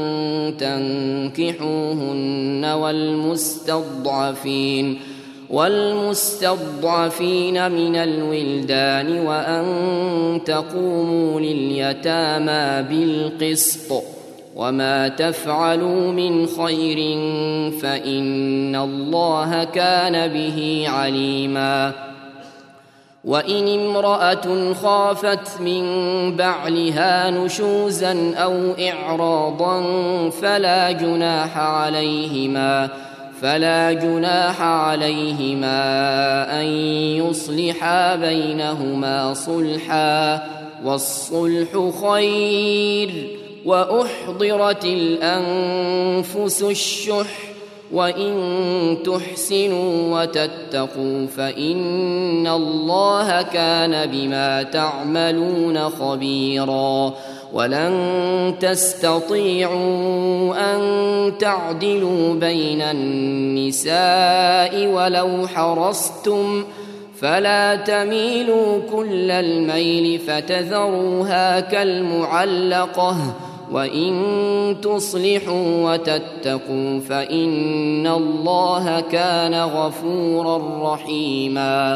تنكحوهن والمستضعفين والمستضعفين من الولدان وأن تقوموا لليتامى بالقسط وما تفعلوا من خير فإن الله كان به عليما وإن امرأة خافت من بعلها نشوزا أو إعراضا فلا جناح عليهما فلا جناح عليهما أن يصلحا بينهما صلحا والصلح خير وأحضرت الأنفس الشح وإن تحسنوا وتتقوا فإن الله كان بما تعملون خبيرا ولن تستطيعوا أن تعدلوا بين النساء ولو حرصتم فلا تميلوا كل الميل فتذروها كالمعلقة وإن تصلحوا وتتقوا فإن الله كان غفورا رحيما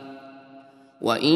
وإن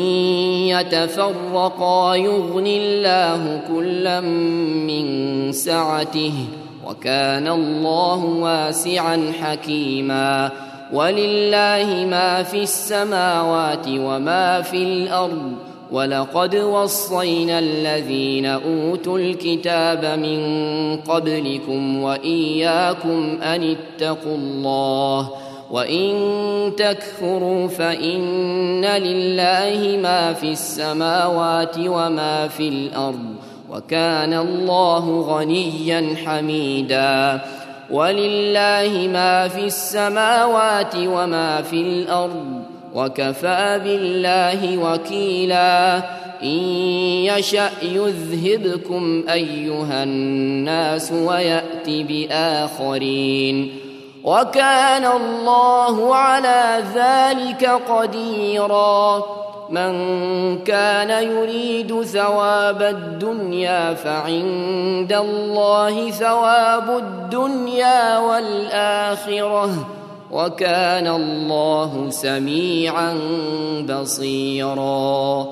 يتفرقا يغن الله كلا من سعته وكان الله واسعا حكيما ولله ما في السماوات وما في الأرض ولقد وصينا الذين أوتوا الكتاب من قبلكم وإياكم أن اتقوا الله وإن تكفروا فإن لله ما في السماوات وما في الأرض وكان الله غنيا حميدا ولله ما في السماوات وما في الأرض وكفى بالله وكيلا إن يشأ يذهبكم أيها الناس ويأت بآخرين وكان الله على ذلك قديرا من كان يريد ثواب الدنيا فعند الله ثواب الدنيا والآخرة وكان الله سميعا بصيرا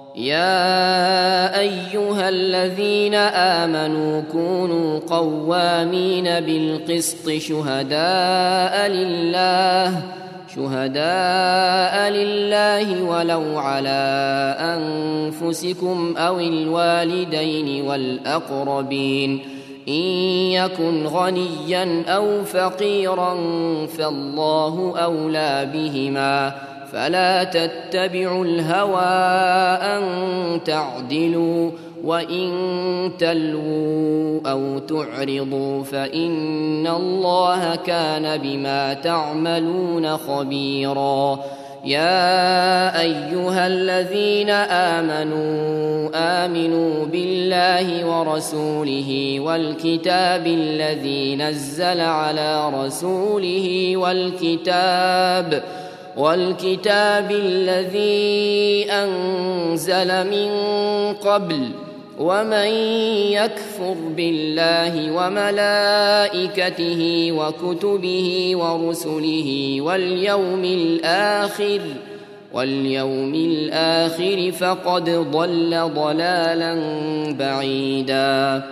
يا أيها الذين آمنوا كونوا قوامين بالقسط شهداء لله شهداء لله ولو على أنفسكم أو الوالدين والأقربين إن يكن غنيا أو فقيرا فالله أولى بهما فلا تتبعوا الهوى أن تعدلوا وإن تلووا أو تعرضوا فإن الله كان بما تعملون خبيرا. يا أيها الذين آمنوا آمنوا بالله ورسوله والكتاب الذي نزل على رسوله والكتاب والكتاب الذي أنزل من قبل ومن يكفر بالله وملائكته وكتبه ورسله واليوم الآخر واليوم الآخر فقد ضل ضلالا بعيدا.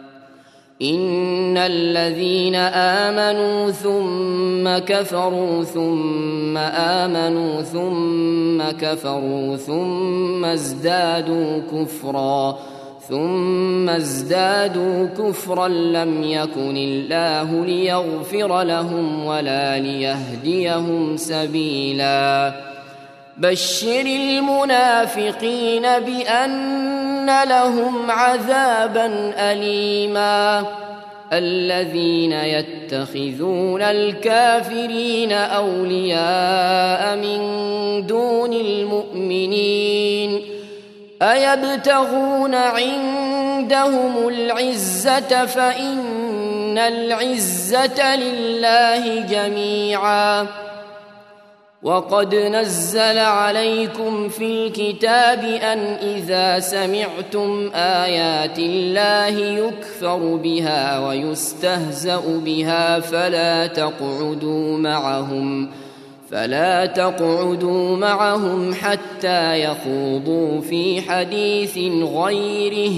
إن الذين آمنوا ثم كفروا ثم آمنوا ثم كفروا ثم ازدادوا كفرا ثم ازدادوا كفرا لم يكن الله ليغفر لهم ولا ليهديهم سبيلا. بشر المنافقين بأن لهم عذابا أليما. الذين يتخذون الكافرين أولياء من دون المؤمنين أيبتغون عندهم العزة فإن العزة لله جميعا. وقد نزل عليكم في الكتاب أن إذا سمعتم آيات الله يكفر بها ويستهزأ بها فلا تقعدوا معهم فلا تقعدوا معهم حتى يخوضوا في حديث غيره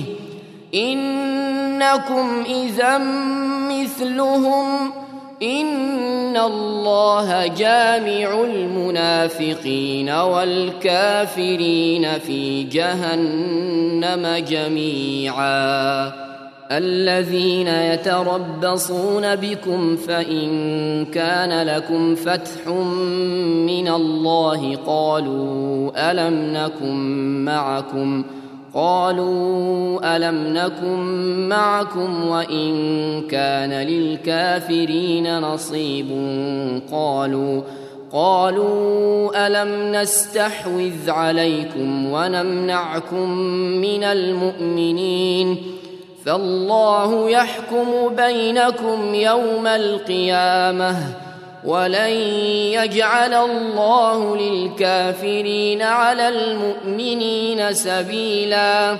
إنكم إذا مثلهم إن الله جامع المنافقين والكافرين في جهنم جميعا. الذين يتربصون بكم فإن كان لكم فتح من الله قالوا ألم نكن معكم قالوا ألم نكن معكم وإن كان للكافرين نصيب قالوا قالوا ألم نستحوذ عليكم ونمنعكم من المؤمنين فالله يحكم بينكم يوم القيامة ولن يجعل الله للكافرين على المؤمنين سبيلا.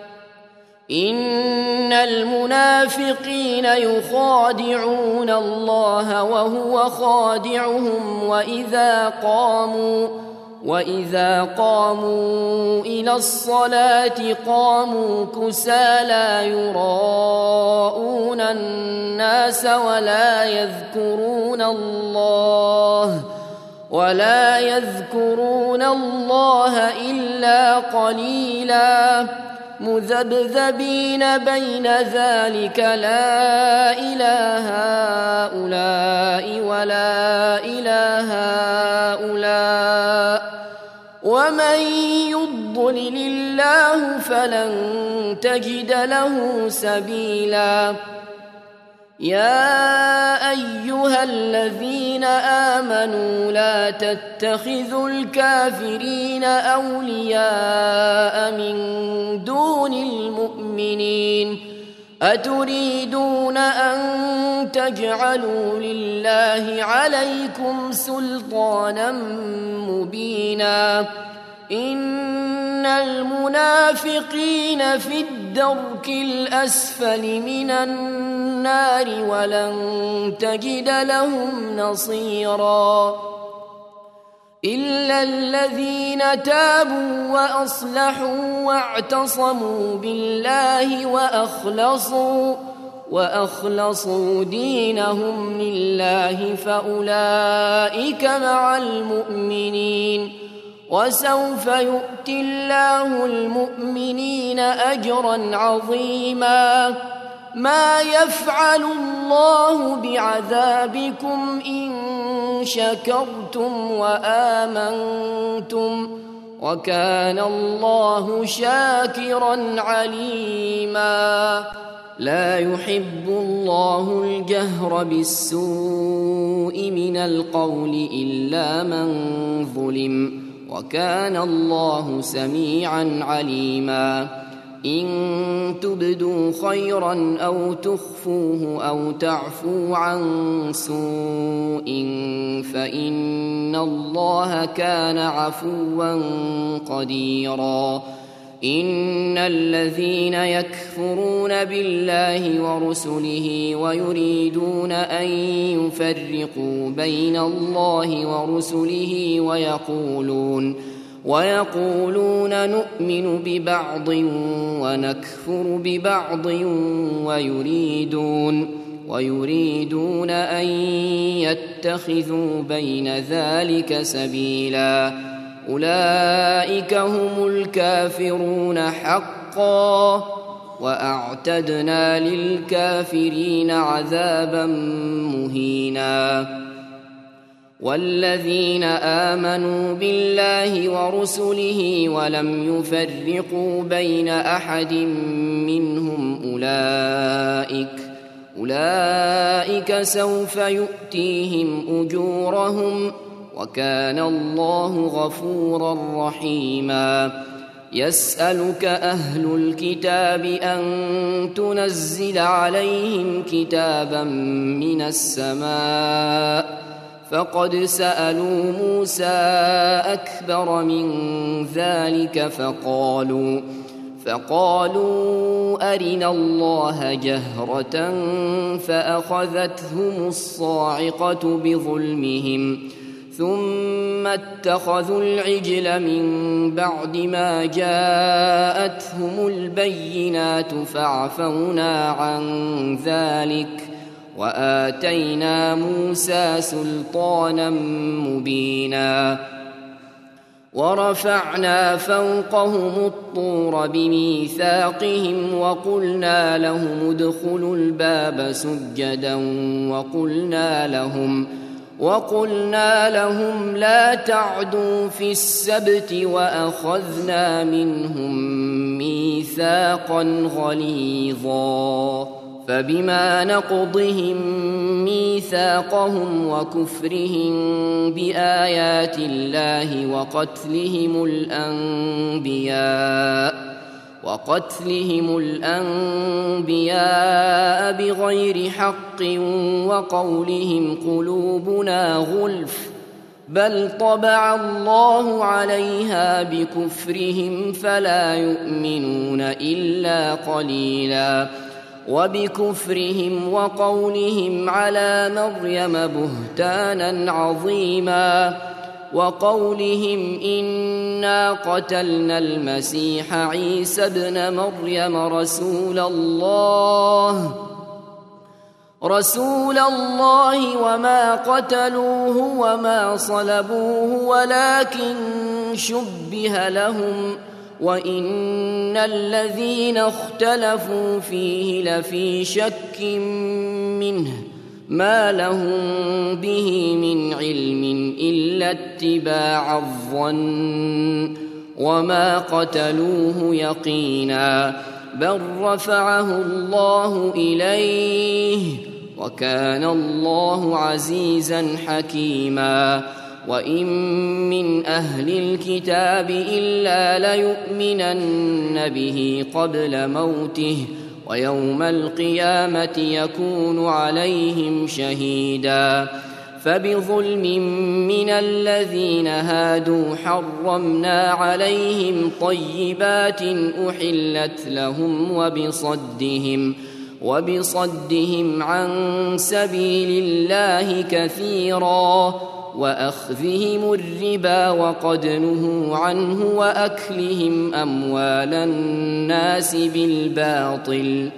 إن المنافقين يخادعون الله وهو خادعهم وإذا قاموا وإذا قاموا إلى الصلاة قاموا كسالى يراءون الناس ولا يذكرون الله ولا يذكرون الله إلا قليلا مذبذبين بين ذلك لا إله هؤلاء ولا إله هؤلاء ومن يضلل الله فلن تجد له سبيلا. يا أيها الذين آمنوا لا تتخذوا الكافرين أولياء من دون المؤمنين أتريدون أن تجعلوا لله عليكم سلطانا مبينا. إن المنافقين في الدرك الأسفل من النار ولن تجد لهم نصيرا. إلا الذين تابوا وأصلحوا واعتصموا بالله وأخلصوا وأخلصوا دينهم لله فأولئك مع المؤمنين وسوف يؤتي الله المؤمنين أجرا عظيما. ما يفعل الله بعذابكم إن شكرتم وآمنتم وكان الله شاكرا عليما لا يحب الله الجهر بالسوء من القول إلا من ظلم وكان الله سميعا عليما إن تبدوا خيرا أو تخفوه أو تعفو عن سوء فإن الله كان عفوا قديرا إن الذين يكفرون بالله ورسله ويريدون أن يفرقوا بين الله ورسله ويقولون ويقولون نؤمن ببعض ونكفر ببعض ويريدون ويريدون أن يتخذوا بين ذلك سبيلا أولئك هم الكافرون حقا وأعتدنا للكافرين عذابا مهينا والذين آمنوا بالله ورسله ولم يفرقوا بين أحد منهم أولئك أولئك سوف يؤتيهم أجورهم وكان الله غفورا رحيما يسألك أهل الكتاب أن تنزل عليهم كتابا من السماء فقد سألوا موسى أكبر من ذلك فقالوا فقالوا أرنا الله جهرة فأخذتهم الصاعقة بظلمهم ثم اتخذوا العجل من بعد ما جاءتهم البينات فعفونا عن ذلك وآتينا موسى سلطانا مبينا ورفعنا فوقهم الطور بميثاقهم وقلنا لهم ادخلوا الباب سجدا وقلنا لهم وقلنا لهم لا تعدوا في السبت وأخذنا منهم ميثاقا غليظا فبما نقضهم ميثاقهم وكفرهم بآيات الله وقتلهم الأنبياء وقتلهم الأنبياء بغير حق وقولهم قلوبنا غلف بل طبع الله عليها بكفرهم فلا يؤمنون إلا قليلا وبكفرهم وقولهم على مريم بهتانا عظيما وقولهم إنا قتلنا المسيح عيسى ابن مريم رسول الله رسول الله وما قتلوه وما صلبوه ولكن شبه لهم وإن الذين اختلفوا فيه لفي شك منه ما لهم به من علم إلا اتباع الظن وما قتلوه يقينا بل رفعه الله إليه وكان الله عزيزا حكيما وإن من أهل الكتاب إلا ليؤمنن به قبل موته ويوم القيامة يكون عليهم شهيدا فبظلم من الذين هادوا حرمنا عليهم طيبات أحلت لهم وبصدهم وبصدهم عن سبيل الله كثيرا وأخذهم الربا وقد نهوا عنه وأكلهم أموال الناس بالباطل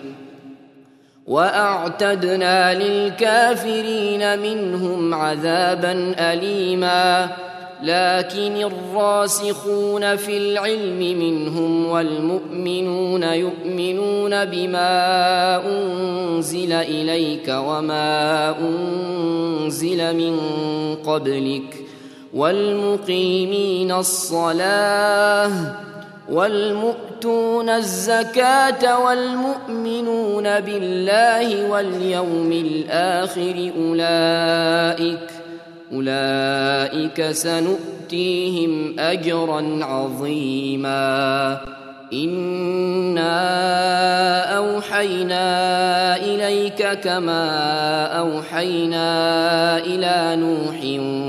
وأعتدنا للكافرين منهم عذابا أليما لكن الراسخون في العلم منهم والمؤمنون يؤمنون بما أنزل إليك وما أنزل من قبلك والمقيمين الصلاة والمؤتون الزكاة والمؤمنون بالله واليوم الآخر أولئك أولئك سنؤتيهم أجرا عظيما إنا أوحينا إليك كما أوحينا إلى نوح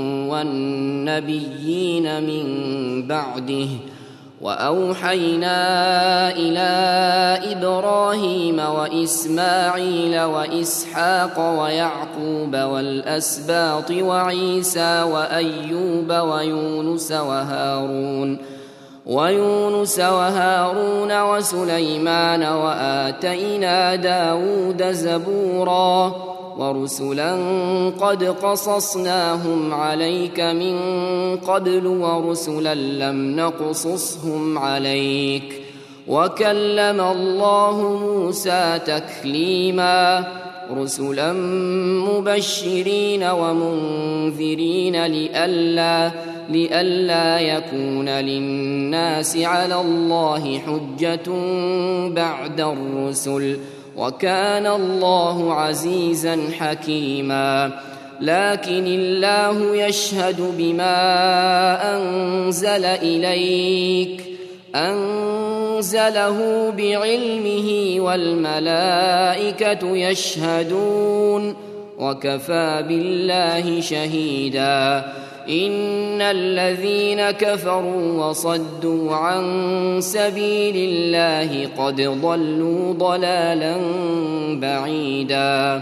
والنبيين من بعده وأوحينا إلى إبراهيم وإسماعيل وإسحاق ويعقوب والأسباط وعيسى وأيوب ويونس وهارون ويونس وهارون وسليمان وآتينا داود زبورا ورسلا قد قصصناهم عليك من قبل ورسلا لم نقصصهم عليك وكلم الله موسى تكليما رسلا مبشرين ومنذرين لئلا لئلا يكون للناس على الله حجة بعد الرسل وكان الله عزيزا حكيما لكن الله يشهد بما أنزل إليك أنزله بعلمه والملائكة يشهدون وكفى بالله شهيدا إن الذين كفروا وصدوا عن سبيل الله قد ضلوا ضلالا بعيدا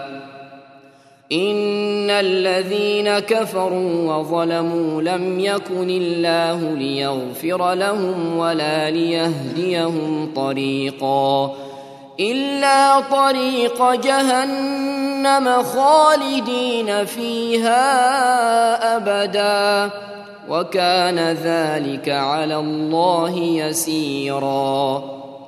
إن الذين كفروا وظلموا لم يكن الله ليغفر لهم ولا ليهديهم طريقا إلا طريق جهنم خالدين فيها أبدا وكان ذلك على الله يسيرا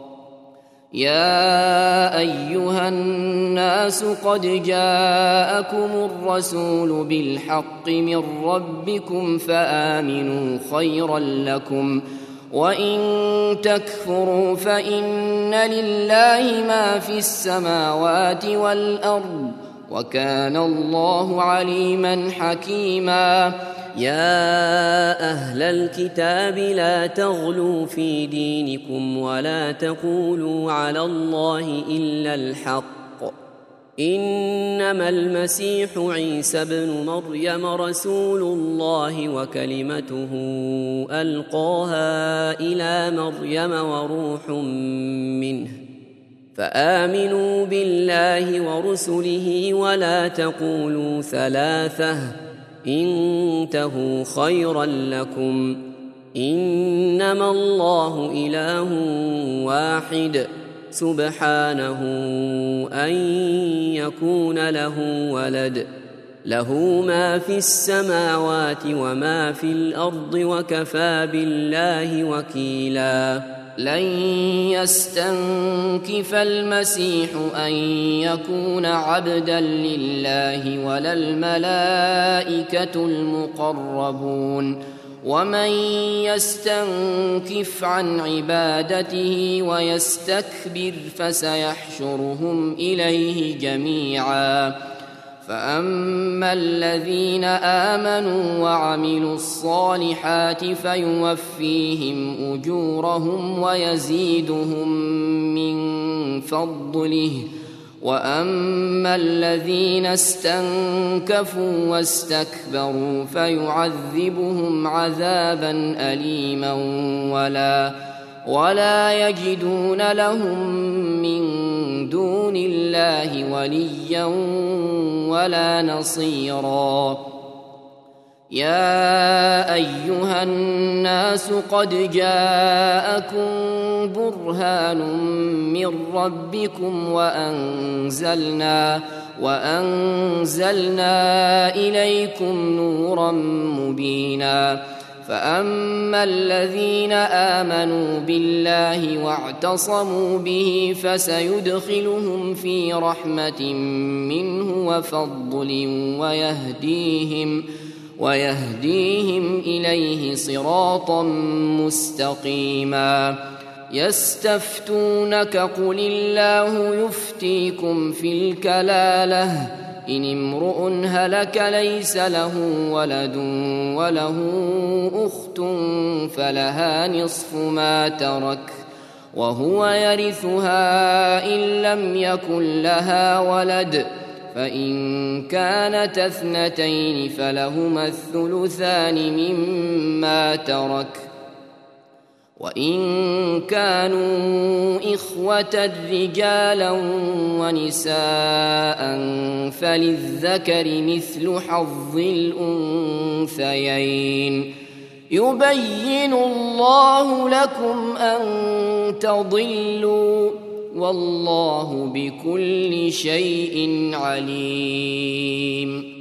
يا أيها الناس قد جاءكم الرسول بالحق من ربكم فآمنوا خيرا لكم وإن تكفروا فإن لله ما في السماوات والأرض وكان الله عليما حكيما يا أهل الكتاب لا تغلوا في دينكم ولا تقولوا على الله إلا الحق إنما المسيح عيسى ابن مريم رسول الله وكلمته ألقاها إلى مريم وروح منه فآمنوا بالله ورسله ولا تقولوا ثلاثة انتهوا خيرا لكم إنما الله إله واحد سبحانه أن يكون له ولد له ما في السماوات وما في الأرض وكفى بالله وكيلا لن يستنكف المسيح أن يكون عبدا لله ولا الملائكة المقربون ومن يستنكف عن عبادته ويستكبر فسيحشرهم إليه جميعا فأما الذين آمنوا وعملوا الصالحات فيوفيهم أجورهم ويزيدهم من فضله وأما الذين استنكفوا واستكبروا فيعذبهم عذابا أليما ولا ولا يجدون لهم من دون الله وليا ولا نصيرا يا أيها الناس قد جاءكم برهان من ربكم وأنزلنا وأنزلنا إليكم نورا مبينا فأما الذين آمنوا بالله واعتصموا به فسيدخلهم في رحمة منه وفضل ويهديهم ويهديهم إليه صراطا مستقيما. يستفتونك قل الله يفتيكم في الكلالة إن امرؤ هلك ليس له ولد وله أخت فلها نصف ما ترك وهو يرثها إن لم يكن لها ولد فإن كانت اثنتين فلهما الثلثان مما ترك وإن كانوا إخوة رجالا ونساء فللذكر مثل حظ الأنثيين يبين الله لكم أن تضلوا والله بكل شيء عليم.